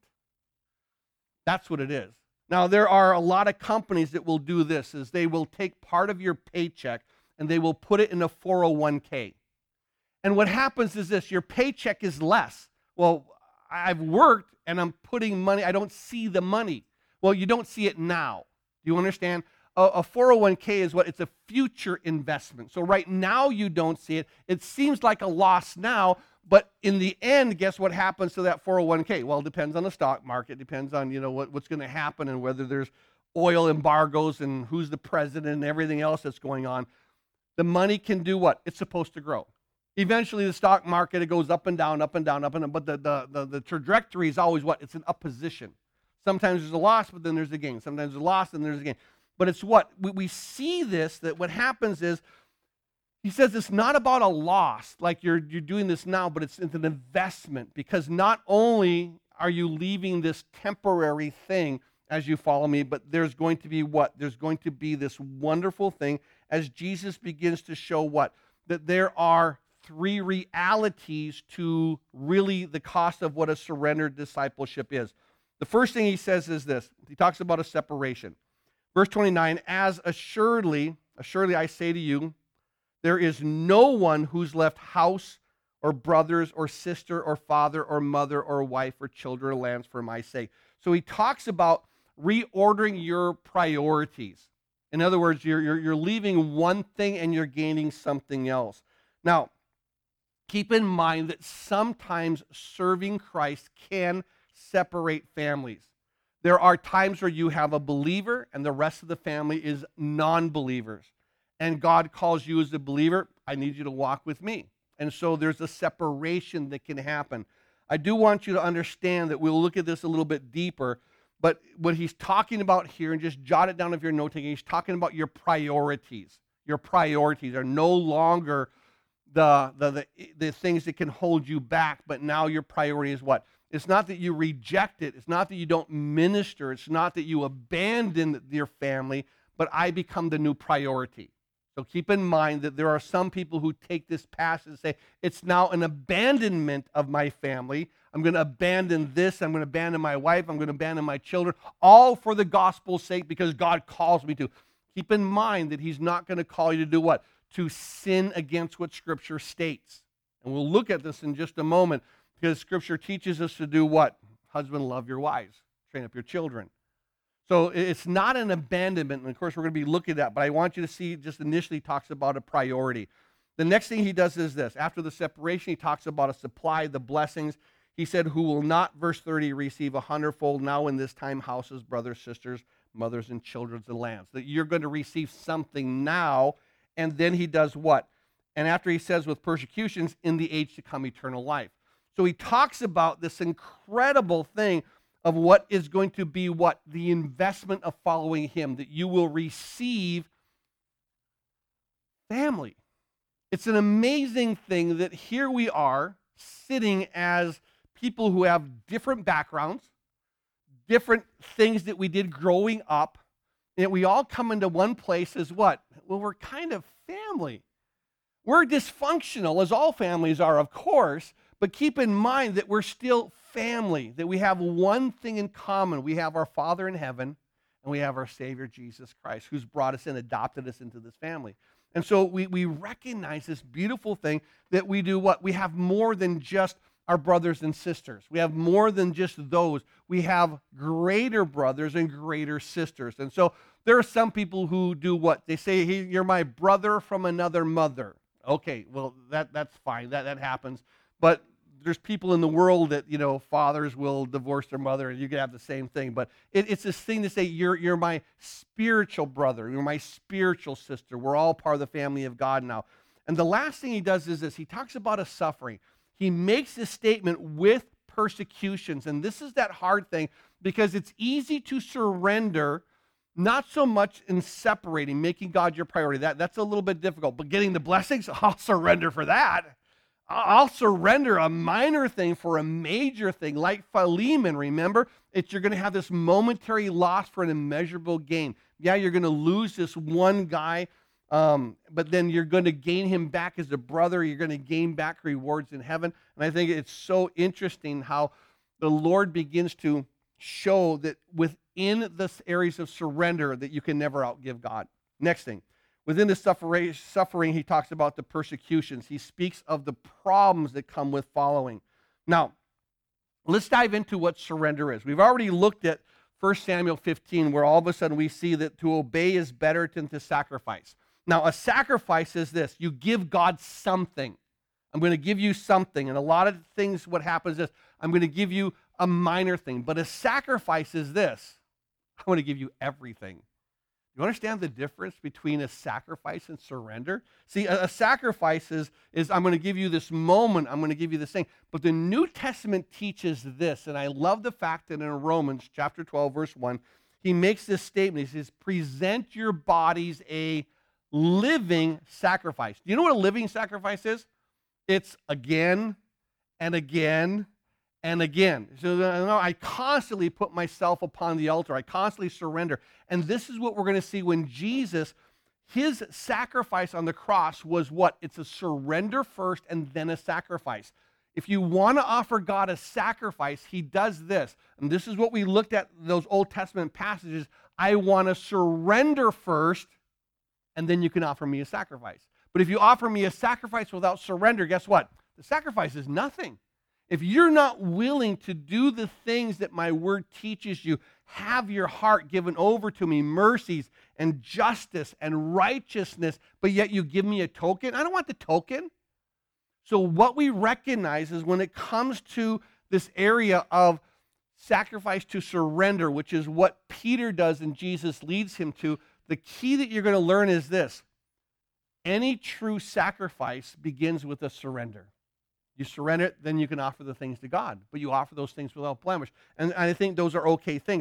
That's what it is. Now, there are a lot of companies that will do this, is they will take part of your paycheck and they will put it in a four oh one k. And what happens is this, your paycheck is less. Well, I've worked and I'm putting money, I don't see the money. Well, you don't see it now. Do you understand? A four oh one k is what? It's a future investment. So right now you don't see it. It seems like a loss now, but in the end, guess what happens to that four oh one k? Well, it depends on the stock market. It depends on, you know, what, what's going to happen and whether there's oil embargoes and who's the president and everything else that's going on. The money can do what? It's supposed to grow. Eventually, the stock market, it goes up and down, up and down, up and down, but the, the, the, the trajectory is always what? It's an up position. Sometimes there's a loss, but then there's a gain. Sometimes there's a loss, and there's a gain. But it's what? We, we see this, that what happens is, he says it's not about a loss, like you're, you're doing this now, but it's, it's an investment, because not only are you leaving this temporary thing as you follow me, but there's going to be what? There's going to be this wonderful thing as Jesus begins to show what? That there are three realities to really the cost of what a surrendered discipleship is. The first thing he says is this. He talks about a separation. Verse twenty-nine, as assuredly, assuredly I say to you, there is no one who's left house or brothers or sister or father or mother or wife or children or lands for my sake. So he talks about reordering your priorities. In other words, you're, you're, you're leaving one thing and you're gaining something else. Now, keep in mind that sometimes serving Christ can separate families. There are times where you have a believer and the rest of the family is non-believers. And God calls you as a believer, I need you to walk with me. And so there's a separation that can happen. I do want you to understand that we'll look at this a little bit deeper, But what he's talking about here, and just jot it down if you're note taking, he's talking about your priorities. Your priorities are no longer the, the, the, the things that can hold you back, but now your priority is what? It's not that you reject it. It's not that you don't minister. It's not that you abandon your family, but I become the new priority. So keep in mind that there are some people who take this passage and say, it's now an abandonment of my family. I'm going to abandon this. I'm going to abandon my wife. I'm going to abandon my children, all for the gospel's sake because God calls me to. Keep in mind that he's not going to call you to do what? To sin against what Scripture states. And we'll look at this in just a moment because Scripture teaches us to do what? Husband, love your wives. Train up your children. So it's not an abandonment, and of course we're going to be looking at that, but I want you to see just initially talks about a priority. The next thing he does is this. After the separation, he talks about a supply, the blessings. He said, who will not, verse thirty, receive a hundredfold now in this time, houses, brothers, sisters, mothers, and children, and lands. That you're going to receive something now, and then he does what? And after he says with persecutions, in the age to come, eternal life. So he talks about this incredible thing of what is going to be what? The investment of following him, that you will receive family. It's an amazing thing that here we are sitting as people who have different backgrounds, different things that we did growing up, and we all come into one place as what? Well, we're kind of family. We're dysfunctional, as all families are, of course, but keep in mind that we're still family, that we have one thing in common. We have our Father in heaven, and we have our Savior, Jesus Christ, who's brought us in, adopted us into this family. And so we, we recognize this beautiful thing that we do what? We have more than just our brothers and sisters. We have more than just those. We have greater brothers and greater sisters. And so there are some people who do what? They say, hey, you're my brother from another mother. Okay, well, that, that's fine. That, that happens. But there's people in the world that, you know, fathers will divorce their mother, and you can have the same thing. But it, it's this thing to say, you're, you're my spiritual brother. You're my spiritual sister. We're all part of the family of God now. And the last thing he does is this. He talks about a suffering. He makes this statement with persecutions. And this is that hard thing because it's easy to surrender, not so much in separating, making God your priority. That, that's a little bit difficult. But getting the blessings, I'll surrender for that. I'll surrender a minor thing for a major thing, like Philemon, remember? It's, you're going to have this momentary loss for an immeasurable gain. Yeah, you're going to lose this one guy, um, but then you're going to gain him back as a brother. You're going to gain back rewards in heaven. And I think it's so interesting how the Lord begins to show that within the areas of surrender that you can never outgive God. Next thing. Within the suffering, he talks about the persecutions. He speaks of the problems that come with following. Now, let's dive into what surrender is. We've already looked at First Samuel fifteen, where all of a sudden we see that to obey is better than to sacrifice. Now, a sacrifice is this. You give God something. I'm going to give you something. And a lot of things, what happens is, I'm going to give you a minor thing. But a sacrifice is this. I want to give you everything. You understand the difference between a sacrifice and surrender? See, a, a sacrifice is, is I'm going to give you this moment, I'm going to give you this thing. But the New Testament teaches this, and I love the fact that in Romans chapter twelve, verse one, he makes this statement. He says, present your bodies a living sacrifice. Do you know what a living sacrifice is? It's again and again and again. So I constantly put myself upon the altar. I constantly surrender. And this is what we're going to see when Jesus, his sacrifice on the cross was what? It's a surrender first and then a sacrifice. If you want to offer God a sacrifice, he does this. And this is what we looked at those Old Testament passages. I want to surrender first, and then you can offer me a sacrifice. But if you offer me a sacrifice without surrender, guess what? The sacrifice is nothing. If you're not willing to do the things that my word teaches you, have your heart given over to me, mercies and justice and righteousness, but yet you give me a token, I don't want the token. So what we recognize is when it comes to this area of sacrifice to surrender, which is what Peter does and Jesus leads him to, the key that you're going to learn is this. Any true sacrifice begins with a surrender. You surrender it, then you can offer the things to God. But you offer those things without blemish. And I think those are okay things.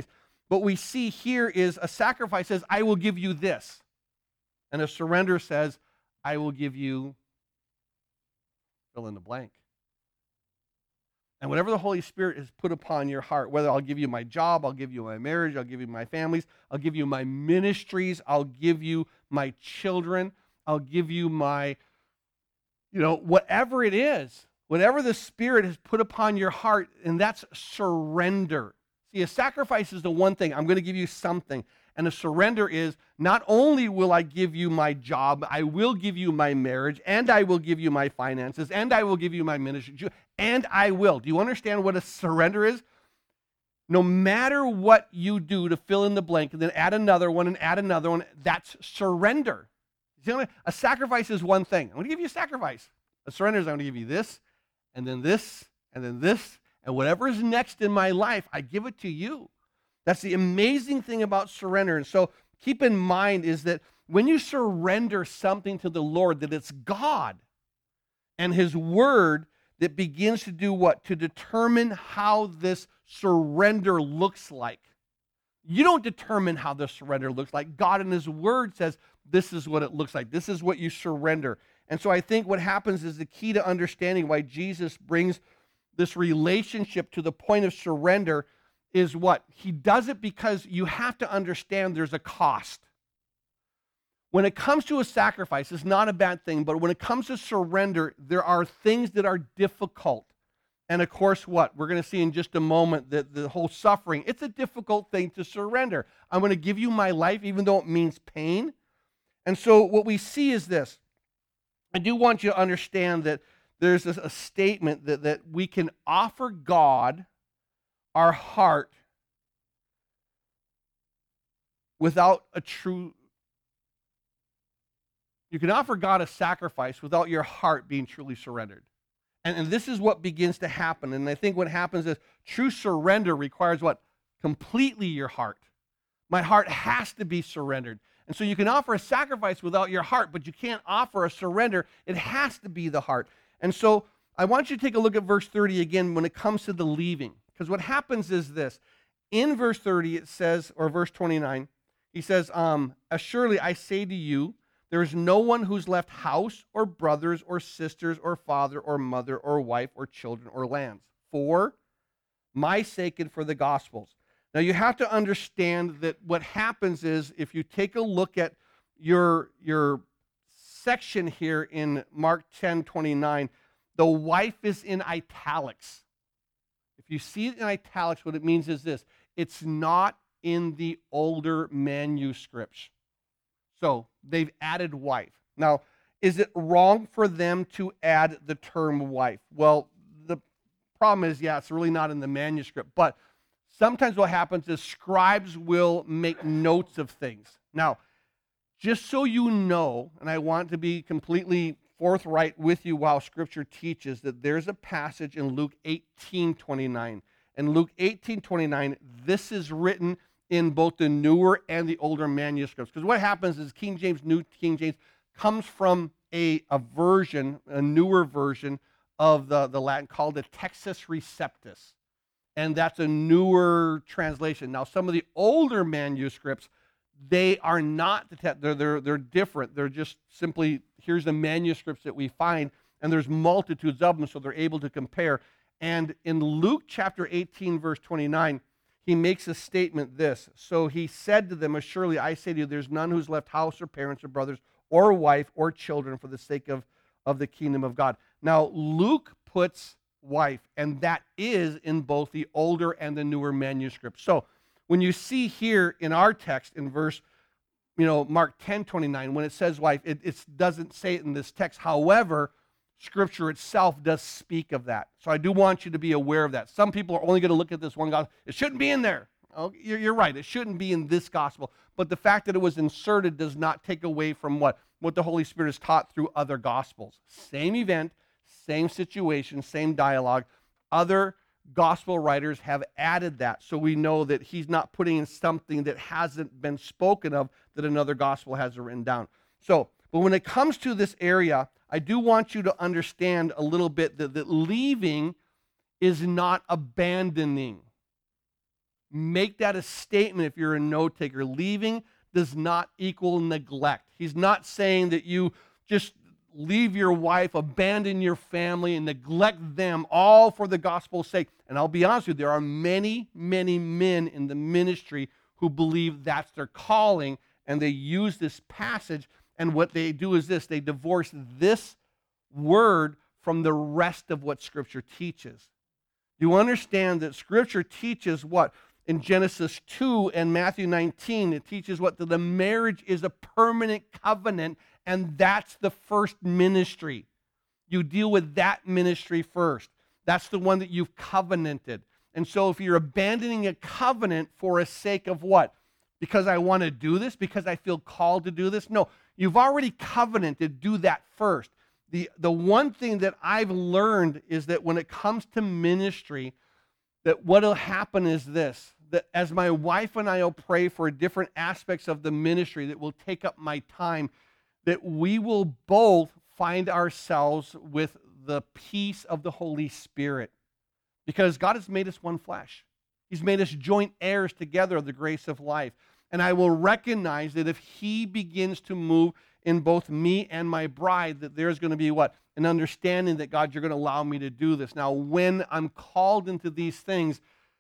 what we see here is a sacrifice says, I will give you this. And a surrender says, I will give you fill in the blank. And whatever the Holy Spirit has put upon your heart, whether I'll give you my job, I'll give you my marriage, I'll give you my families, I'll give you my ministries, I'll give you my children, I'll give you my, you know, whatever it is, whatever the Spirit has put upon your heart, and that's surrender. See, a sacrifice is the one thing. I'm going to give you something. And a surrender is, not only will I give you my job, I will give you my marriage, and I will give you my finances, and I will give you my ministry, and I will. Do you understand what a surrender is? No matter what you do to fill in the blank, and then add another one, and add another one, that's surrender. A sacrifice is one thing. I'm going to give you a sacrifice. A surrender is, I'm going to give you this, and then this, and then this, and whatever is next in my life, I give it to you. That's the amazing thing about surrender. And so keep in mind is that when you surrender something to the Lord, that it's God and His Word that begins to do what? To determine how this surrender looks like. You don't determine how the surrender looks like. God in His Word says, this is what it looks like. This is what you surrender. And so I think what happens is the key to understanding why Jesus brings this relationship to the point of surrender is what? He does it because you have to understand there's a cost. When it comes to a sacrifice, it's not a bad thing, but when it comes to surrender, there are things that are difficult. And of course, what? We're going to see in just a moment that the whole suffering, it's a difficult thing to surrender. I'm going to give you my life, even though it means pain. And so what we see is this. I do want you to understand that there's a, a statement that, that we can offer God our heart without a true, you can offer God a sacrifice without your heart being truly surrendered. And, and this is what begins to happen. And I think what happens is true surrender requires what? Completely your heart. My heart has to be surrendered. And so you can offer a sacrifice without your heart, but you can't offer a surrender. It has to be the heart. And so I want you to take a look at verse thirty again when it comes to the leaving. Because what happens is this. In verse thirty, it says, or verse twenty-nine, he says, um, "Surely I say to you, there is no one who's left house or brothers or sisters or father or mother or wife or children or lands for my sake and for the gospel's." Now you have to understand that what happens is if you take a look at your, your section here in Mark ten twenty-nine, the wife is in italics. If you see it in italics, what it means is this. It's not in the older manuscripts. So they've added wife. Now, is it wrong for them to add the term wife? Well, the problem is, yeah, it's really not in the manuscript. But sometimes what happens is scribes will make notes of things. Now, just so you know, and I want to be completely forthright with you while Scripture teaches that there's a passage in Luke eighteen twenty-nine. In Luke eighteen twenty-nine, this is written in both the newer and the older manuscripts. Because what happens is King James, New King James, comes from a, a version, a newer version of the, the Latin called the Textus Receptus. And that's a newer translation. Now, some of the older manuscripts, they are not, they're, they're, they're different. They're just simply, here's the manuscripts that we find, and there's multitudes of them, so they're able to compare. And in Luke chapter eighteen, verse twenty-nine, he makes a statement this. So he said to them, "Surely I say to you, there's none who's left house or parents or brothers or wife or children for the sake of, of the kingdom of God." Now, Luke puts wife, and that is in both the older and the newer manuscripts. So when you see here in our text in verse, you know, Mark ten twenty-nine, when it says wife, it, it doesn't say it in this text. However, Scripture itself does speak of that. So I do want you to be aware of that. Some people are only going to look at this one gospel. It shouldn't be in there. Oh, you're, you're right. It shouldn't be in this gospel. But the fact that it was inserted does not take away from what? What the Holy Spirit has taught through other gospels. Same event, same situation, same dialogue. Other gospel writers have added that. So we know that he's not putting in something that hasn't been spoken of that another gospel has written down. So, but when it comes to this area, I do want you to understand a little bit that, that leaving is not abandoning. Make that a statement if you're a note taker. Leaving does not equal neglect. He's not saying that you just leave your wife, abandon your family, and neglect them all for the gospel's sake. And I'll be honest with you, there are many, many men in the ministry who believe that's their calling, and they use this passage, and what they do is this: they divorce this word from the rest of what Scripture teaches. You understand that Scripture teaches what? In Genesis two and Matthew nineteen, it teaches what? That the marriage is a permanent covenant, and that's the first ministry. You deal with that ministry first. That's the one that you've covenanted. And so if you're abandoning a covenant for a sake of what? Because I want to do this? Because I feel called to do this? No, you've already covenanted. Do that first. The, the one thing that I've learned is that when it comes to ministry, that what will happen is this, that as my wife and I will pray for different aspects of the ministry that will take up my time, that we will both find ourselves with the peace of the Holy Spirit. Because God has made us one flesh. He's made us joint heirs together of the grace of life. And I will recognize that if He begins to move in both me and my bride, that there's going to be what? An understanding that, God, you're going to allow me to do this. Now, when I'm called into these things,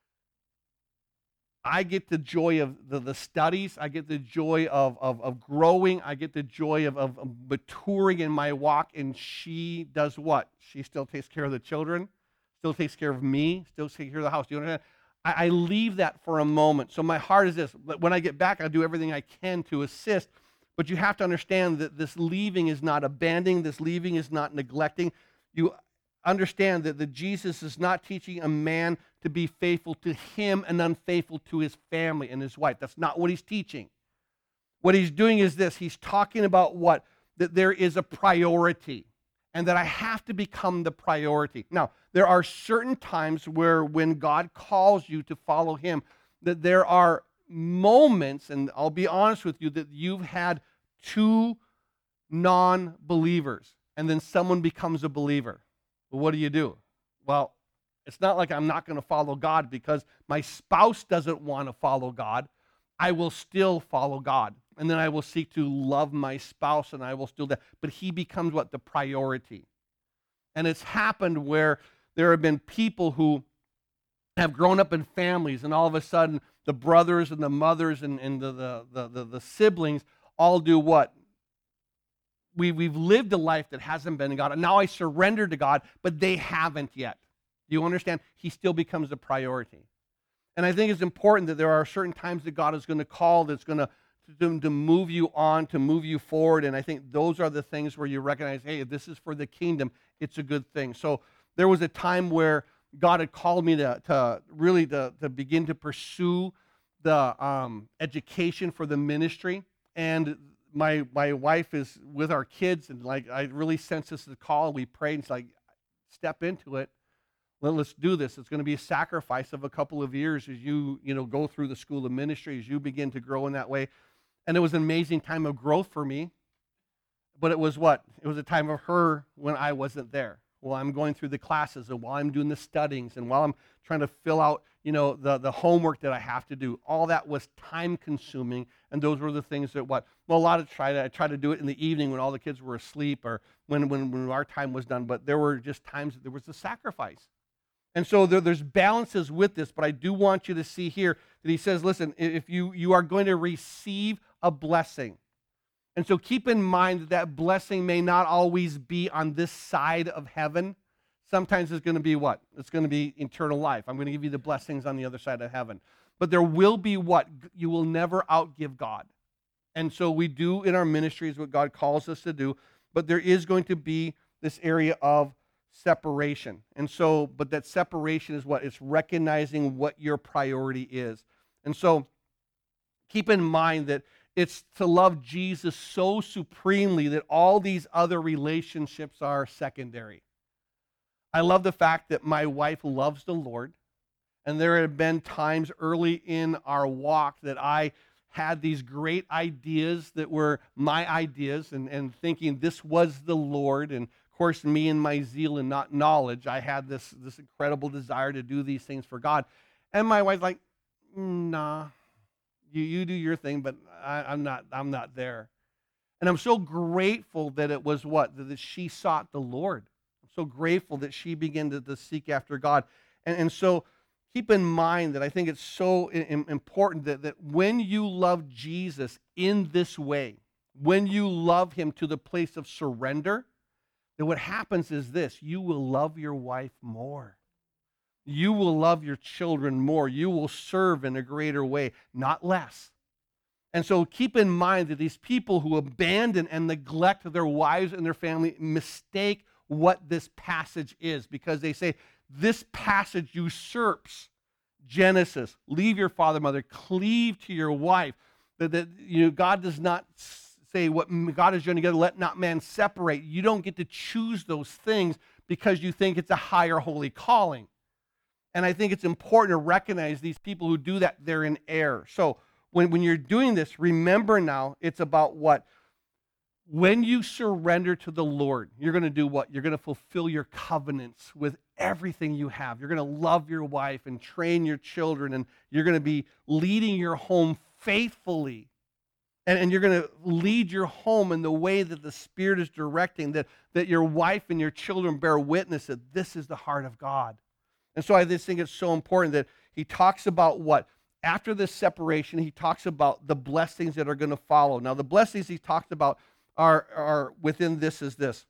I get the joy of the, the studies. I get the joy of, of, of growing. I get the joy of, of maturing in my walk. And she does what? She still takes care of the children, still takes care of me, still takes care of the house. Do you understand? I, I leave that for a moment. So my heart is this. When I get back, I'll do everything I can to assist. But you have to understand that this leaving is not abandoning. This leaving is not neglecting. You understand that, that Jesus is not teaching a man to be faithful to him and unfaithful to his family and his wife. That's not what he's teaching. What he's doing is this. He's talking about what? That there is a priority and that I have to become the priority. Now, there are certain times where when God calls you to follow him, that there are moments, and I'll be honest with you, that you've had two non-believers and then someone becomes a believer. Well, what do you do? Well, it's not like I'm not going to follow God because my spouse doesn't want to follow God. I will still follow God. And then I will seek to love my spouse and I will still do that. But he becomes what? The priority. And it's happened where there have been people who have grown up in families and all of a sudden the brothers and the mothers and, and the, the, the, the, the siblings all do what? We, we've lived a life that hasn't been in God. And now I surrender to God, but they haven't yet. Do you understand? He still becomes the priority. And I think it's important that there are certain times that God is going to call that's going to, to, to move you on, to move you forward. And I think those are the things where you recognize, hey, if this is for the kingdom, it's a good thing. So there was a time where God had called me to, to really to, to begin to pursue the um, education for the ministry. And my my wife is with our kids, and like I really sense this is a call. We prayed, and it's like, step into it. Well, let's do this. It's going to be a sacrifice of a couple of years as you, you know, go through the school of ministry, as you begin to grow in that way. And it was an amazing time of growth for me. But it was what? It was a time of her when I wasn't there. While I'm going through the classes and while I'm doing the studyings and while I'm trying to fill out, you know, the, the homework that I have to do. All that was time consuming. And those were the things that what? Well, a lot of try to, I try to do it in the evening when all the kids were asleep or when, when, when our time was done. But there were just times that there was a sacrifice. And so there, there's balances with this, but I do want you to see here that he says, listen, if you, you are going to receive a blessing. And so keep in mind that that blessing may not always be on this side of heaven. Sometimes it's going to be what? It's going to be eternal life. I'm going to give you the blessings on the other side of heaven. But there will be what? You will never outgive God. And so we do in our ministries what God calls us to do, but there is going to be this area of separation. And so, but that separation is what? It's recognizing what your priority is. And so keep in mind that it's to love Jesus so supremely that all these other relationships are secondary. I love the fact that my wife loves the Lord, and there have been times early in our walk that I had these great ideas that were my ideas and, and thinking this was the Lord. And of course, me and my zeal and not knowledge, I had this, this incredible desire to do these things for God. And my wife's like, "Mm, nah, you, you do your thing, but I, I'm not, I'm not there." And I'm so grateful that it was what? That she sought the Lord. I'm so grateful that she began to, to seek after God. And, and so keep in mind that I think it's so im- important that, that when you love Jesus in this way, when you love him to the place of surrender, that what happens is this: you will love your wife more. You will love your children more. You will serve in a greater way, not less. And so keep in mind that these people who abandon and neglect their wives and their family mistake what this passage is, because they say this passage usurps Genesis. Leave your father, mother, cleave to your wife. That, that you know, God does not say what God has joined together, let not man separate. You don't get to choose those things because you think it's a higher holy calling. And I think it's important to recognize these people who do that, they're in error. So when, when you're doing this, remember now, it's about what? When you surrender to the Lord, you're going to do what? You're going to fulfill your covenants with everything you have. You're going to love your wife and train your children, and you're going to be leading your home faithfully. And, and you're going to lead your home in the way that the Spirit is directing, that, that your wife and your children bear witness that this is the heart of God. And so I just think it's so important that he talks about what? After this separation, he talks about the blessings that are going to follow. Now, the blessings he talks about are, are within this is this.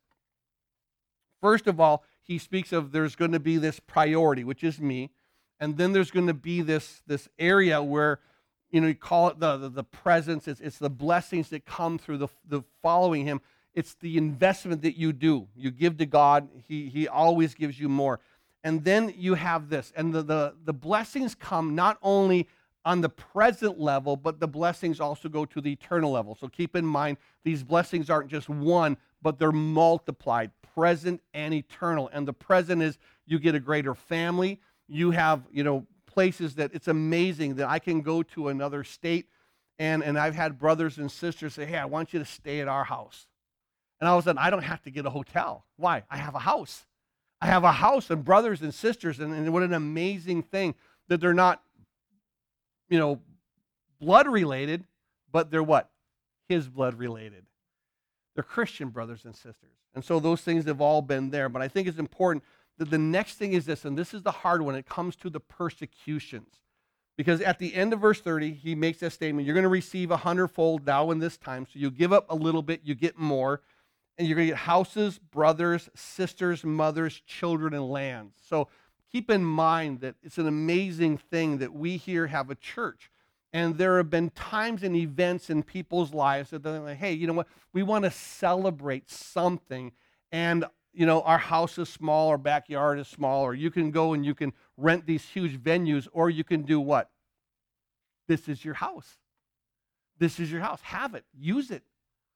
First of all, he speaks of there's going to be this priority, which is me. And then there's going to be this, this area where, you know, you call it the, the, the presence. It's, it's the blessings that come through the, the following him. It's the investment that you do. You give to God. He, he always gives you more. And then you have this. And the, the, the blessings come not only on the present level, but the blessings also go to the eternal level. So keep in mind, these blessings aren't just one, but they're multiplied, present and eternal. And the present is you get a greater family. You have, you know, places that it's amazing that I can go to another state, and, and I've had brothers and sisters say, hey, I want you to stay at our house. And all of a sudden, I don't have to get a hotel. Why? I have a house. I have a house and brothers and sisters, and, and what an amazing thing that they're not, you know, blood related, but they're what? His blood related. They're Christian brothers and sisters. And so those things have all been there. But I think it's important that the next thing is this, and this is the hard one. It comes to the persecutions. Because at the end of verse thirty, he makes that statement, you're going to receive a hundredfold now in this time. So you give up a little bit, you get more. And you're going to get houses, brothers, sisters, mothers, children, and lands. So keep in mind that it's an amazing thing that we here have a church. And there have been times and events in people's lives that they're like, hey, you know what? We want to celebrate something. And, you know, our house is small, our backyard is small, or you can go and you can rent these huge venues, or you can do what? This is your house. This is your house. Have it. Use it.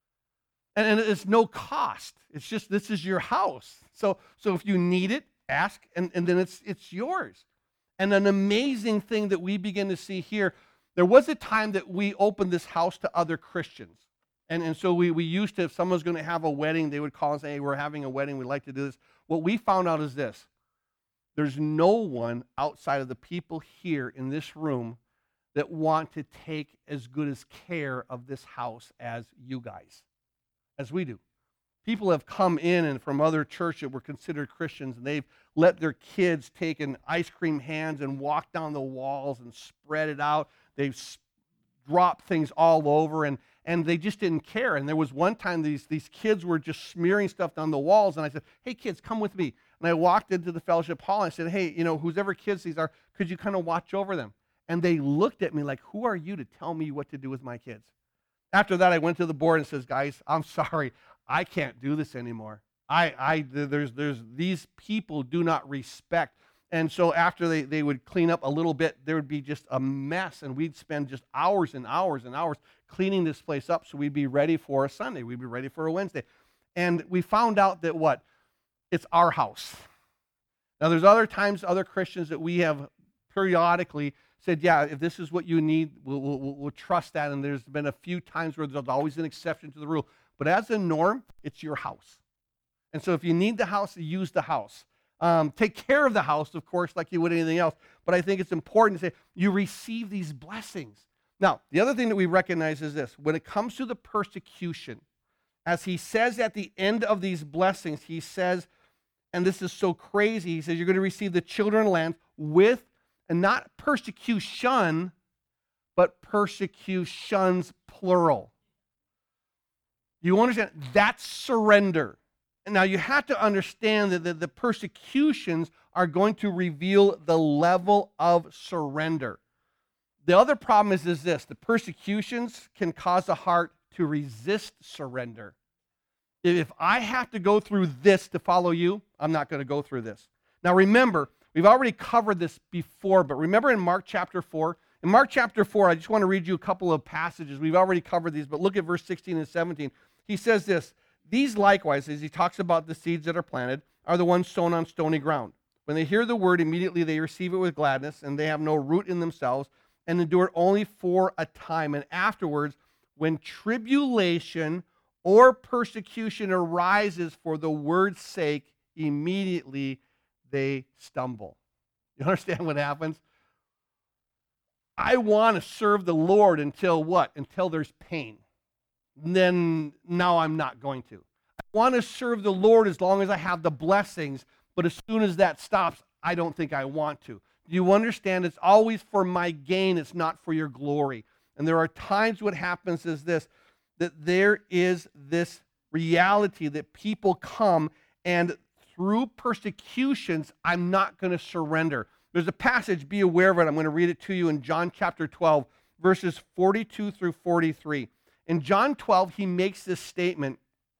And it's no cost. It's just, this is your house. So, so if you need it, ask, and, and then it's, it's yours. And an amazing thing that we begin to see here, there was a time that we opened this house to other Christians. And, and so we, we used to, if someone's going to have a wedding, they would call and say, hey, we're having a wedding, we'd like to do this. What we found out is this: there's no one outside of the people here in this room that want to take as good as care of this house as you guys. As we do. People have come in and from other churches that were considered Christians, and they've let their kids take an ice cream hands and walk down the walls and spread it out. They've dropped things all over, and, and they just didn't care. And there was one time these, these kids were just smearing stuff down the walls, and I said, hey, kids, come with me. And I walked into the fellowship hall, and I said, hey, you know, whoever kids these are, could you kind of watch over them? And they looked at me like, who are you to tell me what to do with my kids? After that, I went to the board and says, guys, I'm sorry, I can't do this anymore. I, I, there's, there's, these people do not respect. And so after they, they would clean up a little bit, there would be just a mess, and we'd spend just hours and hours and hours cleaning this place up so we'd be ready for a Sunday. We'd be ready for a Wednesday. And we found out that what? It's our house. Now, there's other times, other Christians that we have periodically said, yeah, if this is what you need, we'll, we'll, we'll trust that. And there's been a few times where there's always an exception to the rule. But as a norm, it's your house. And so if you need the house, use the house. Um, take care of the house, of course, like you would anything else. But I think it's important to say you receive these blessings. Now, the other thing that we recognize is this. When it comes to the persecution, as he says at the end of these blessings, he says, and this is so crazy, he says, you're going to receive the children of the land with, and not persecution, but persecutions, plural. You understand? That's surrender. And now you have to understand that the, the persecutions are going to reveal the level of surrender. The other problem is, is this. The persecutions can cause the heart to resist surrender. If I have to go through this to follow you, I'm not going to go through this. Now remember, we've already covered this before, but remember in Mark chapter four? In Mark chapter four, I just want to read you a couple of passages. We've already covered these, but look at verse sixteen and seventeen. He says this, these likewise, as he talks about the seeds that are planted, are the ones sown on stony ground. When they hear the word, immediately they receive it with gladness, and they have no root in themselves, and endure only for a time. And afterwards, when tribulation or persecution arises for the word's sake, immediately they stumble. You understand what happens? I want to serve the Lord until what? Until there's pain. And then now I'm not going to. I want to serve the Lord as long as I have the blessings, but as soon as that stops, I don't think I want to. Do you understand? It's always for my gain. It's not for your glory. And there are times what happens is this, that there is this reality that people come and through persecutions, I'm not going to surrender. There's a passage, be aware of it. I'm going to read it to you in John chapter twelve, verses forty-two through forty-three. In John twelve, he makes this statement.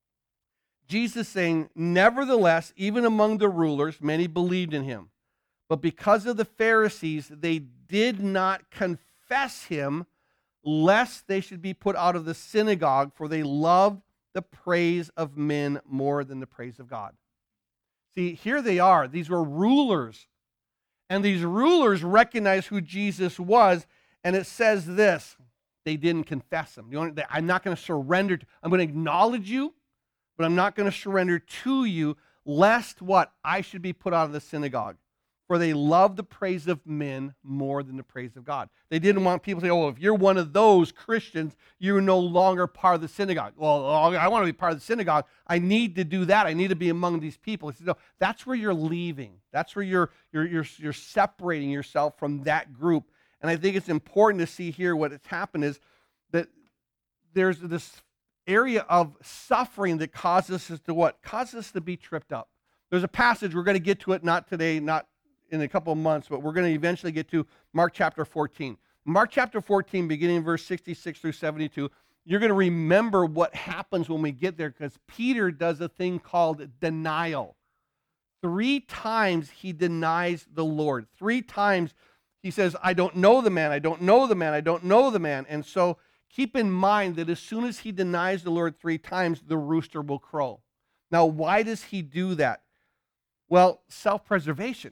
Jesus saying, nevertheless, even among the rulers, many believed in him. But because of the Pharisees, they did not confess him, lest they should be put out of the synagogue, for they loved the praise of men more than the praise of God. See, here they are. These were rulers. And these rulers recognized who Jesus was. And it says this, they didn't confess him. You know, I'm not going to surrender. To, I'm going to acknowledge you, but I'm not going to surrender to you, lest what? I should be put out of the synagogue. For they love the praise of men more than the praise of God. They didn't want people to say, oh, if you're one of those Christians, you're no longer part of the synagogue. Well, I want to be part of the synagogue. I need to do that. I need to be among these people. He said, no, that's where you're leaving. That's where you're, you're, you're, you're separating yourself from that group. And I think it's important to see here what has happened is that there's this area of suffering that causes us to what? Causes us to be tripped up. There's a passage, we're going to get to it, not today, not in a couple of months, but we're going to eventually get to Mark chapter fourteen. Mark chapter fourteen, beginning in verse sixty-six through seventy-two, you're going to remember what happens when we get there, because Peter does a thing called denial. Three times he denies the Lord. Three times he says, I don't know the man, I don't know the man, I don't know the man. And so keep in mind that as soon as he denies the Lord three times, the rooster will crow. Now, why does he do that? Well, self-preservation.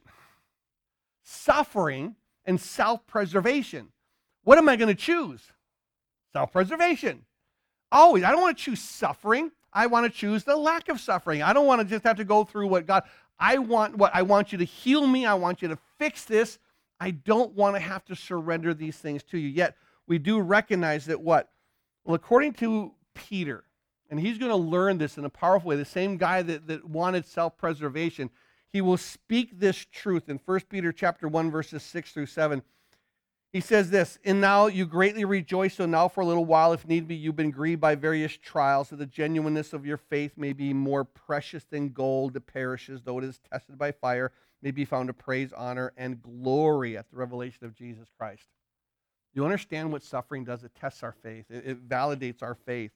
Suffering and self-preservation. What am I going to choose? Self-preservation. Always. I don't want to choose suffering. I want to choose the lack of suffering. I don't want to just have to go through what God, I want what I want you to heal me. I want you to fix this. I don't want to have to surrender these things to you. Yet we do recognize that what? Well, according to Peter, and he's going to learn this in a powerful way, the same guy that, that wanted self-preservation, he will speak this truth in First Peter chapter one, verses six through seven. He says this, and now you greatly rejoice, so now for a little while, if need be, you've been grieved by various trials, so the genuineness of your faith may be more precious than gold that perishes, though it is tested by fire, may be found to praise, honor, and glory at the revelation of Jesus Christ. You understand what suffering does? It tests our faith. It, it validates our faith.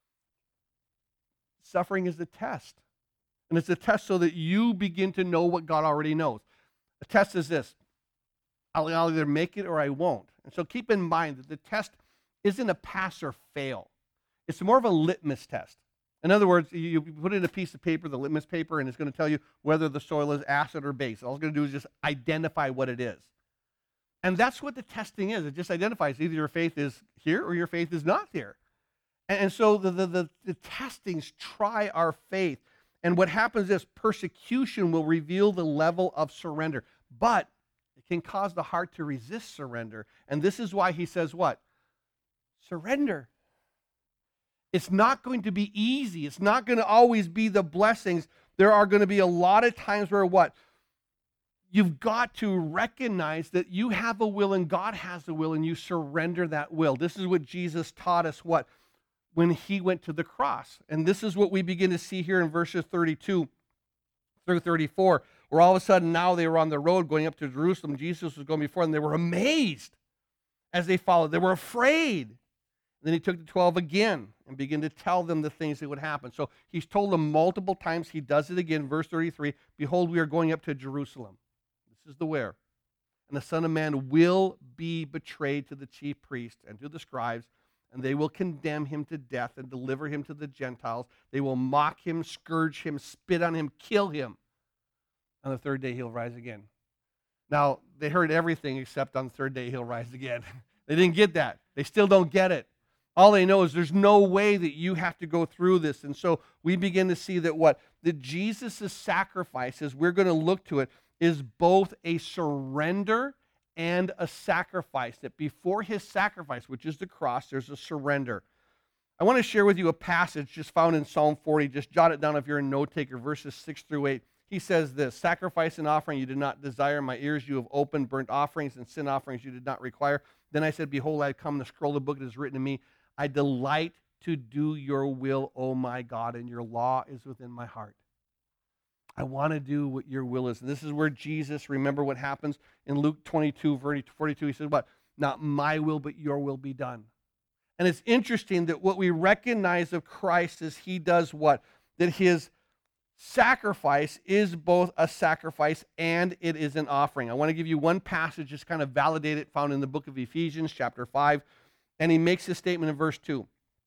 Suffering is a test. And it's a test so that you begin to know what God already knows. A test is this. I'll either make it or I won't. And so keep in mind that the test isn't a pass or fail. It's more of a litmus test. In other words, you put in a piece of paper, the litmus paper, and it's going to tell you whether the soil is acid or base. All it's going to do is just identify what it is. And that's what the testing is. It just identifies either your faith is here or your faith is not here. And so the, the, the, the testings try our faith. And what happens is persecution will reveal the level of surrender, but it can cause the heart to resist surrender. And this is why he says what? Surrender. It's not going to be easy. It's not going to always be the blessings. There are going to be a lot of times where what? You've got to recognize that you have a will and God has a will, and you surrender that will. This is what Jesus taught us what? When he went to the cross. And this is what we begin to see here in verses thirty-two through thirty-four, where all of a sudden now they were on the road going up to Jerusalem. Jesus was going before them. They were amazed as they followed. They were afraid. Then he took the twelve again and began to tell them the things that would happen. So he's told them multiple times. He does it again. Verse thirty-three, behold, we are going up to Jerusalem. This is the where. And the Son of Man will be betrayed to the chief priests and to the scribes, and they will condemn him to death and deliver him to the Gentiles. They will mock him, scourge him, spit on him, kill him. On the third day he'll rise again. Now, they heard everything except on the third day he'll rise again. They didn't get that. They still don't get it. All they know is there's no way that you have to go through this. And so we begin to see that what? That Jesus' sacrifice, as we're going to look to it, is both a surrender and a sacrifice. That before his sacrifice, which is the cross, there's a surrender. I want to share with you a passage just found in Psalm forty. Just jot it down if you're a note taker, verses six through eight. He says this, sacrifice and offering you did not desire. My ears you have opened, burnt offerings and sin offerings you did not require. Then I said, behold, I come to scroll the book that is written to me. I delight to do your will, O my God, and your law is within my heart. I want to do what your will is. And this is where Jesus, remember what happens in Luke twenty-two, forty-two, he says, what? Not my will, but your will be done. And it's interesting that what we recognize of Christ is he does what? That his sacrifice is both a sacrifice and it is an offering. I want to give you one passage, just kind of validate it, found in the book of Ephesians, chapter five. And he makes this statement in verse two.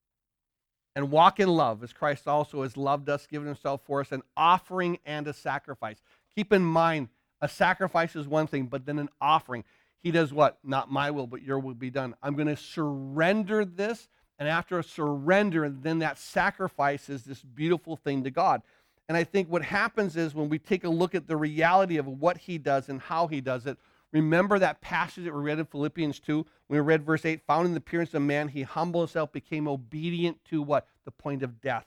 And walk in love, as Christ also has loved us, given himself for us, an offering and a sacrifice. Keep in mind, a sacrifice is one thing, but then an offering. He does what? Not my will, but your will be done. I'm going to surrender this, and after a surrender, then that sacrifice is this beautiful thing to God. And I think what happens is when we take a look at the reality of what he does and how he does it, remember that passage that we read in Philippians two? We read verse eight, found in the appearance of man, he humbled himself, became obedient to what? The point of death,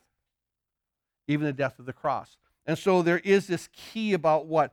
even the death of the cross. And so there is this key about what?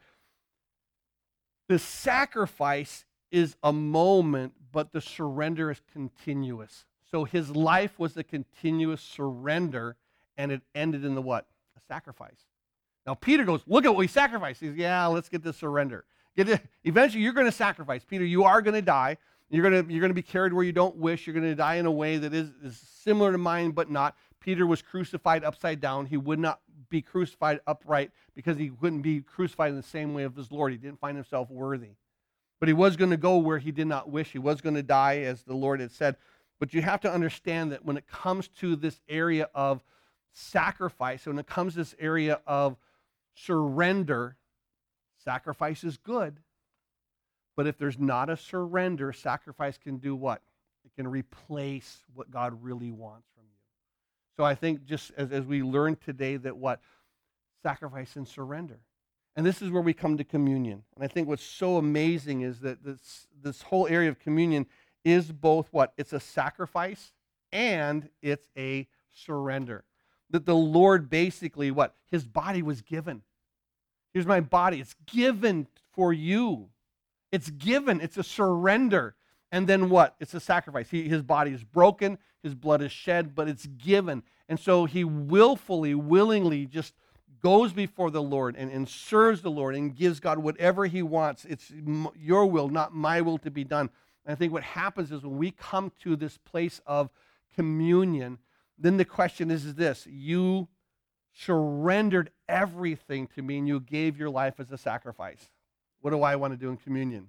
The sacrifice is a moment, but the surrender is continuous. So his life was a continuous surrender, and it ended in the what? A sacrifice. Now Peter goes, look at what we sacrificed. He says, yeah, let's get this surrender. Get it. Eventually, you're going to sacrifice. Peter, you are going to die. You're going to, you're going to be carried where you don't wish. You're going to die in a way that is, is similar to mine, but not. Peter was crucified upside down. He would not be crucified upright because he wouldn't be crucified in the same way of his Lord. He didn't find himself worthy. But he was going to go where he did not wish. He was going to die, as the Lord had said. But you have to understand that when it comes to this area of sacrifice, when it comes to this area of surrender, sacrifice is good. But if there's not a surrender, sacrifice can do what? It can replace what God really wants from you. So I think just as, as we learn today that what? Sacrifice and surrender. And this is where we come to communion. And I think what's so amazing is that this, this whole area of communion is both what? It's a sacrifice and it's a surrender. That the Lord basically, what? His body was given. Here's my body. It's given for you. It's given. It's a surrender. And then what? It's a sacrifice. He, his body is broken. His blood is shed, but it's given. And so he willfully, willingly just goes before the Lord and, and serves the Lord and gives God whatever he wants. It's your will, not my will, to be done. And I think what happens is when we come to this place of communion, then the question is, is this. You surrendered everything to me and you gave your life as a sacrifice. What do I want to do in communion?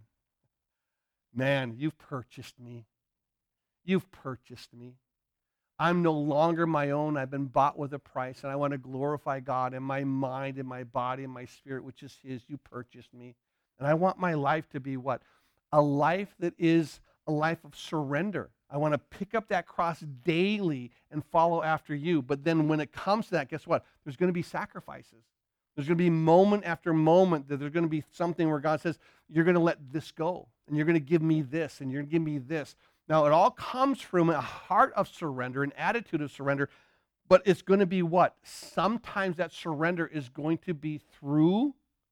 Man, you've purchased me. You've purchased me. I'm no longer my own. I've been bought with a price, and I want to glorify God in my mind, in my body, in my spirit, which is his. You purchased me. And I want my life to be what? A life that is a life of surrender. I want to pick up that cross daily and follow after you. But then when it comes to that, guess what? There's going to be sacrifices. There's going to be moment after moment that there's going to be something where God says, you're going to let this go, and you're going to give me this, and you're going to give me this. Now, it all comes from a heart of surrender, an attitude of surrender, but it's going to be what? Sometimes that surrender is going to be through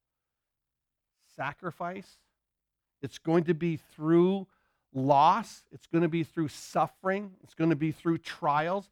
sacrifice. It's going to be through loss. It's going to be through suffering. It's going to be through trials.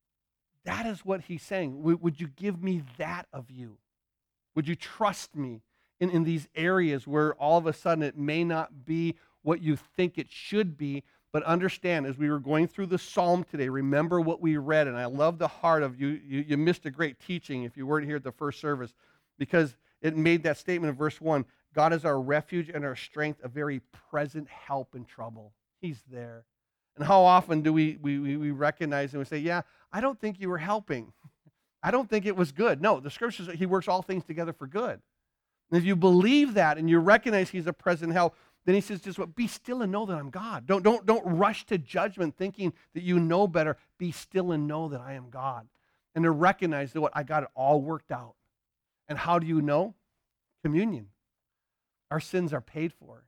That is what he's saying. Would you give me that of you? Would you trust me in, in these areas where all of a sudden it may not be what you think it should be? But understand, as we were going through the psalm today, remember what we read, and I love the heart of you. You, you missed a great teaching if you weren't here at the first service, because it made that statement in verse one, God is our refuge and our strength, a very present help in trouble. He's there. And how often do we, we, we recognize and we say, yeah, I don't think you were helping. I don't think it was good. No, the scripture says he works all things together for good. And if you believe that and you recognize he's a present help, then he says, just what? Be still and know that I'm God. Don't, don't, don't rush to judgment thinking that you know better. Be still and know that I am God. And to recognize that what? I got it all worked out. And how do you know? Communion. Our sins are paid for.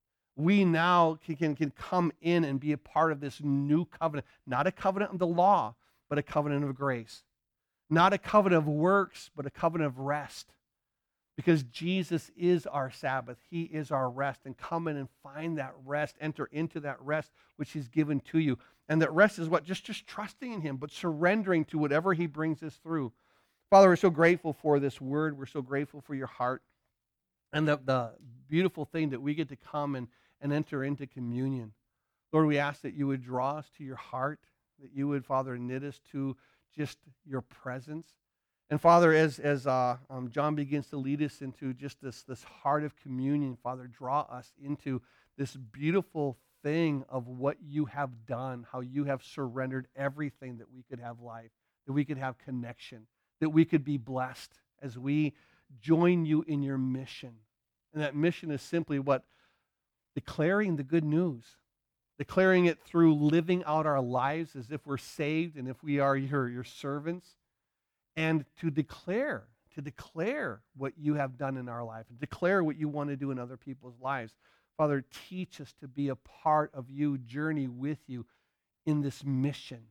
We now can, can, can come in and be a part of this new covenant. Not a covenant of the law, but a covenant of grace. Not a covenant of works, but a covenant of rest. Because Jesus is our Sabbath. He is our rest. And come in and find that rest. Enter into that rest which he's given to you. And that rest is what? Just, just trusting in him, but surrendering to whatever he brings us through. Father, we're so grateful for this word. We're so grateful for your heart. And the, the beautiful thing that we get to come and, and enter into communion. Lord, we ask that you would draw us to your heart, that you would, Father, knit us to just your presence. And Father, as, as uh, um, John begins to lead us into just this, this heart of communion, Father, draw us into this beautiful thing of what you have done, how you have surrendered everything that we could have life, that we could have connection, that we could be blessed as we join you in your mission. And that mission is simply what? Declaring the good news. Declaring it through living out our lives as if we're saved and if we are your, your servants. And to declare, to declare what you have done in our life. And declare what you want to do in other people's lives. Father, teach us to be a part of you, journey with you in this mission.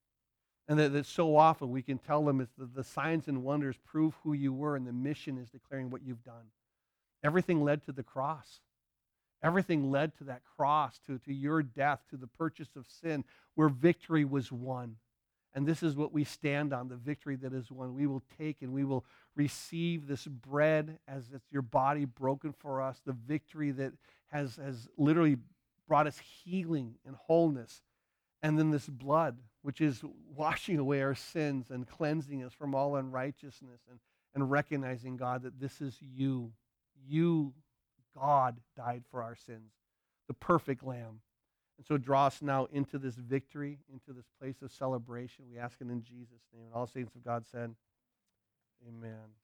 And that, that so often we can tell them it's the, the signs and wonders prove who you were, and the mission is declaring what you've done. Everything led to the cross. Everything led to that cross, to, to your death, to the purchase of sin, where victory was won. And this is what we stand on, the victory that is won. We will take and we will receive this bread as it's your body broken for us, the victory that has, has literally brought us healing and wholeness. And then this blood, which is washing away our sins and cleansing us from all unrighteousness, and, and recognizing, God, that this is you. You, God, died for our sins, the perfect Lamb. And so draw us now into this victory, into this place of celebration. We ask it in Jesus' name. And all saints of God said, amen.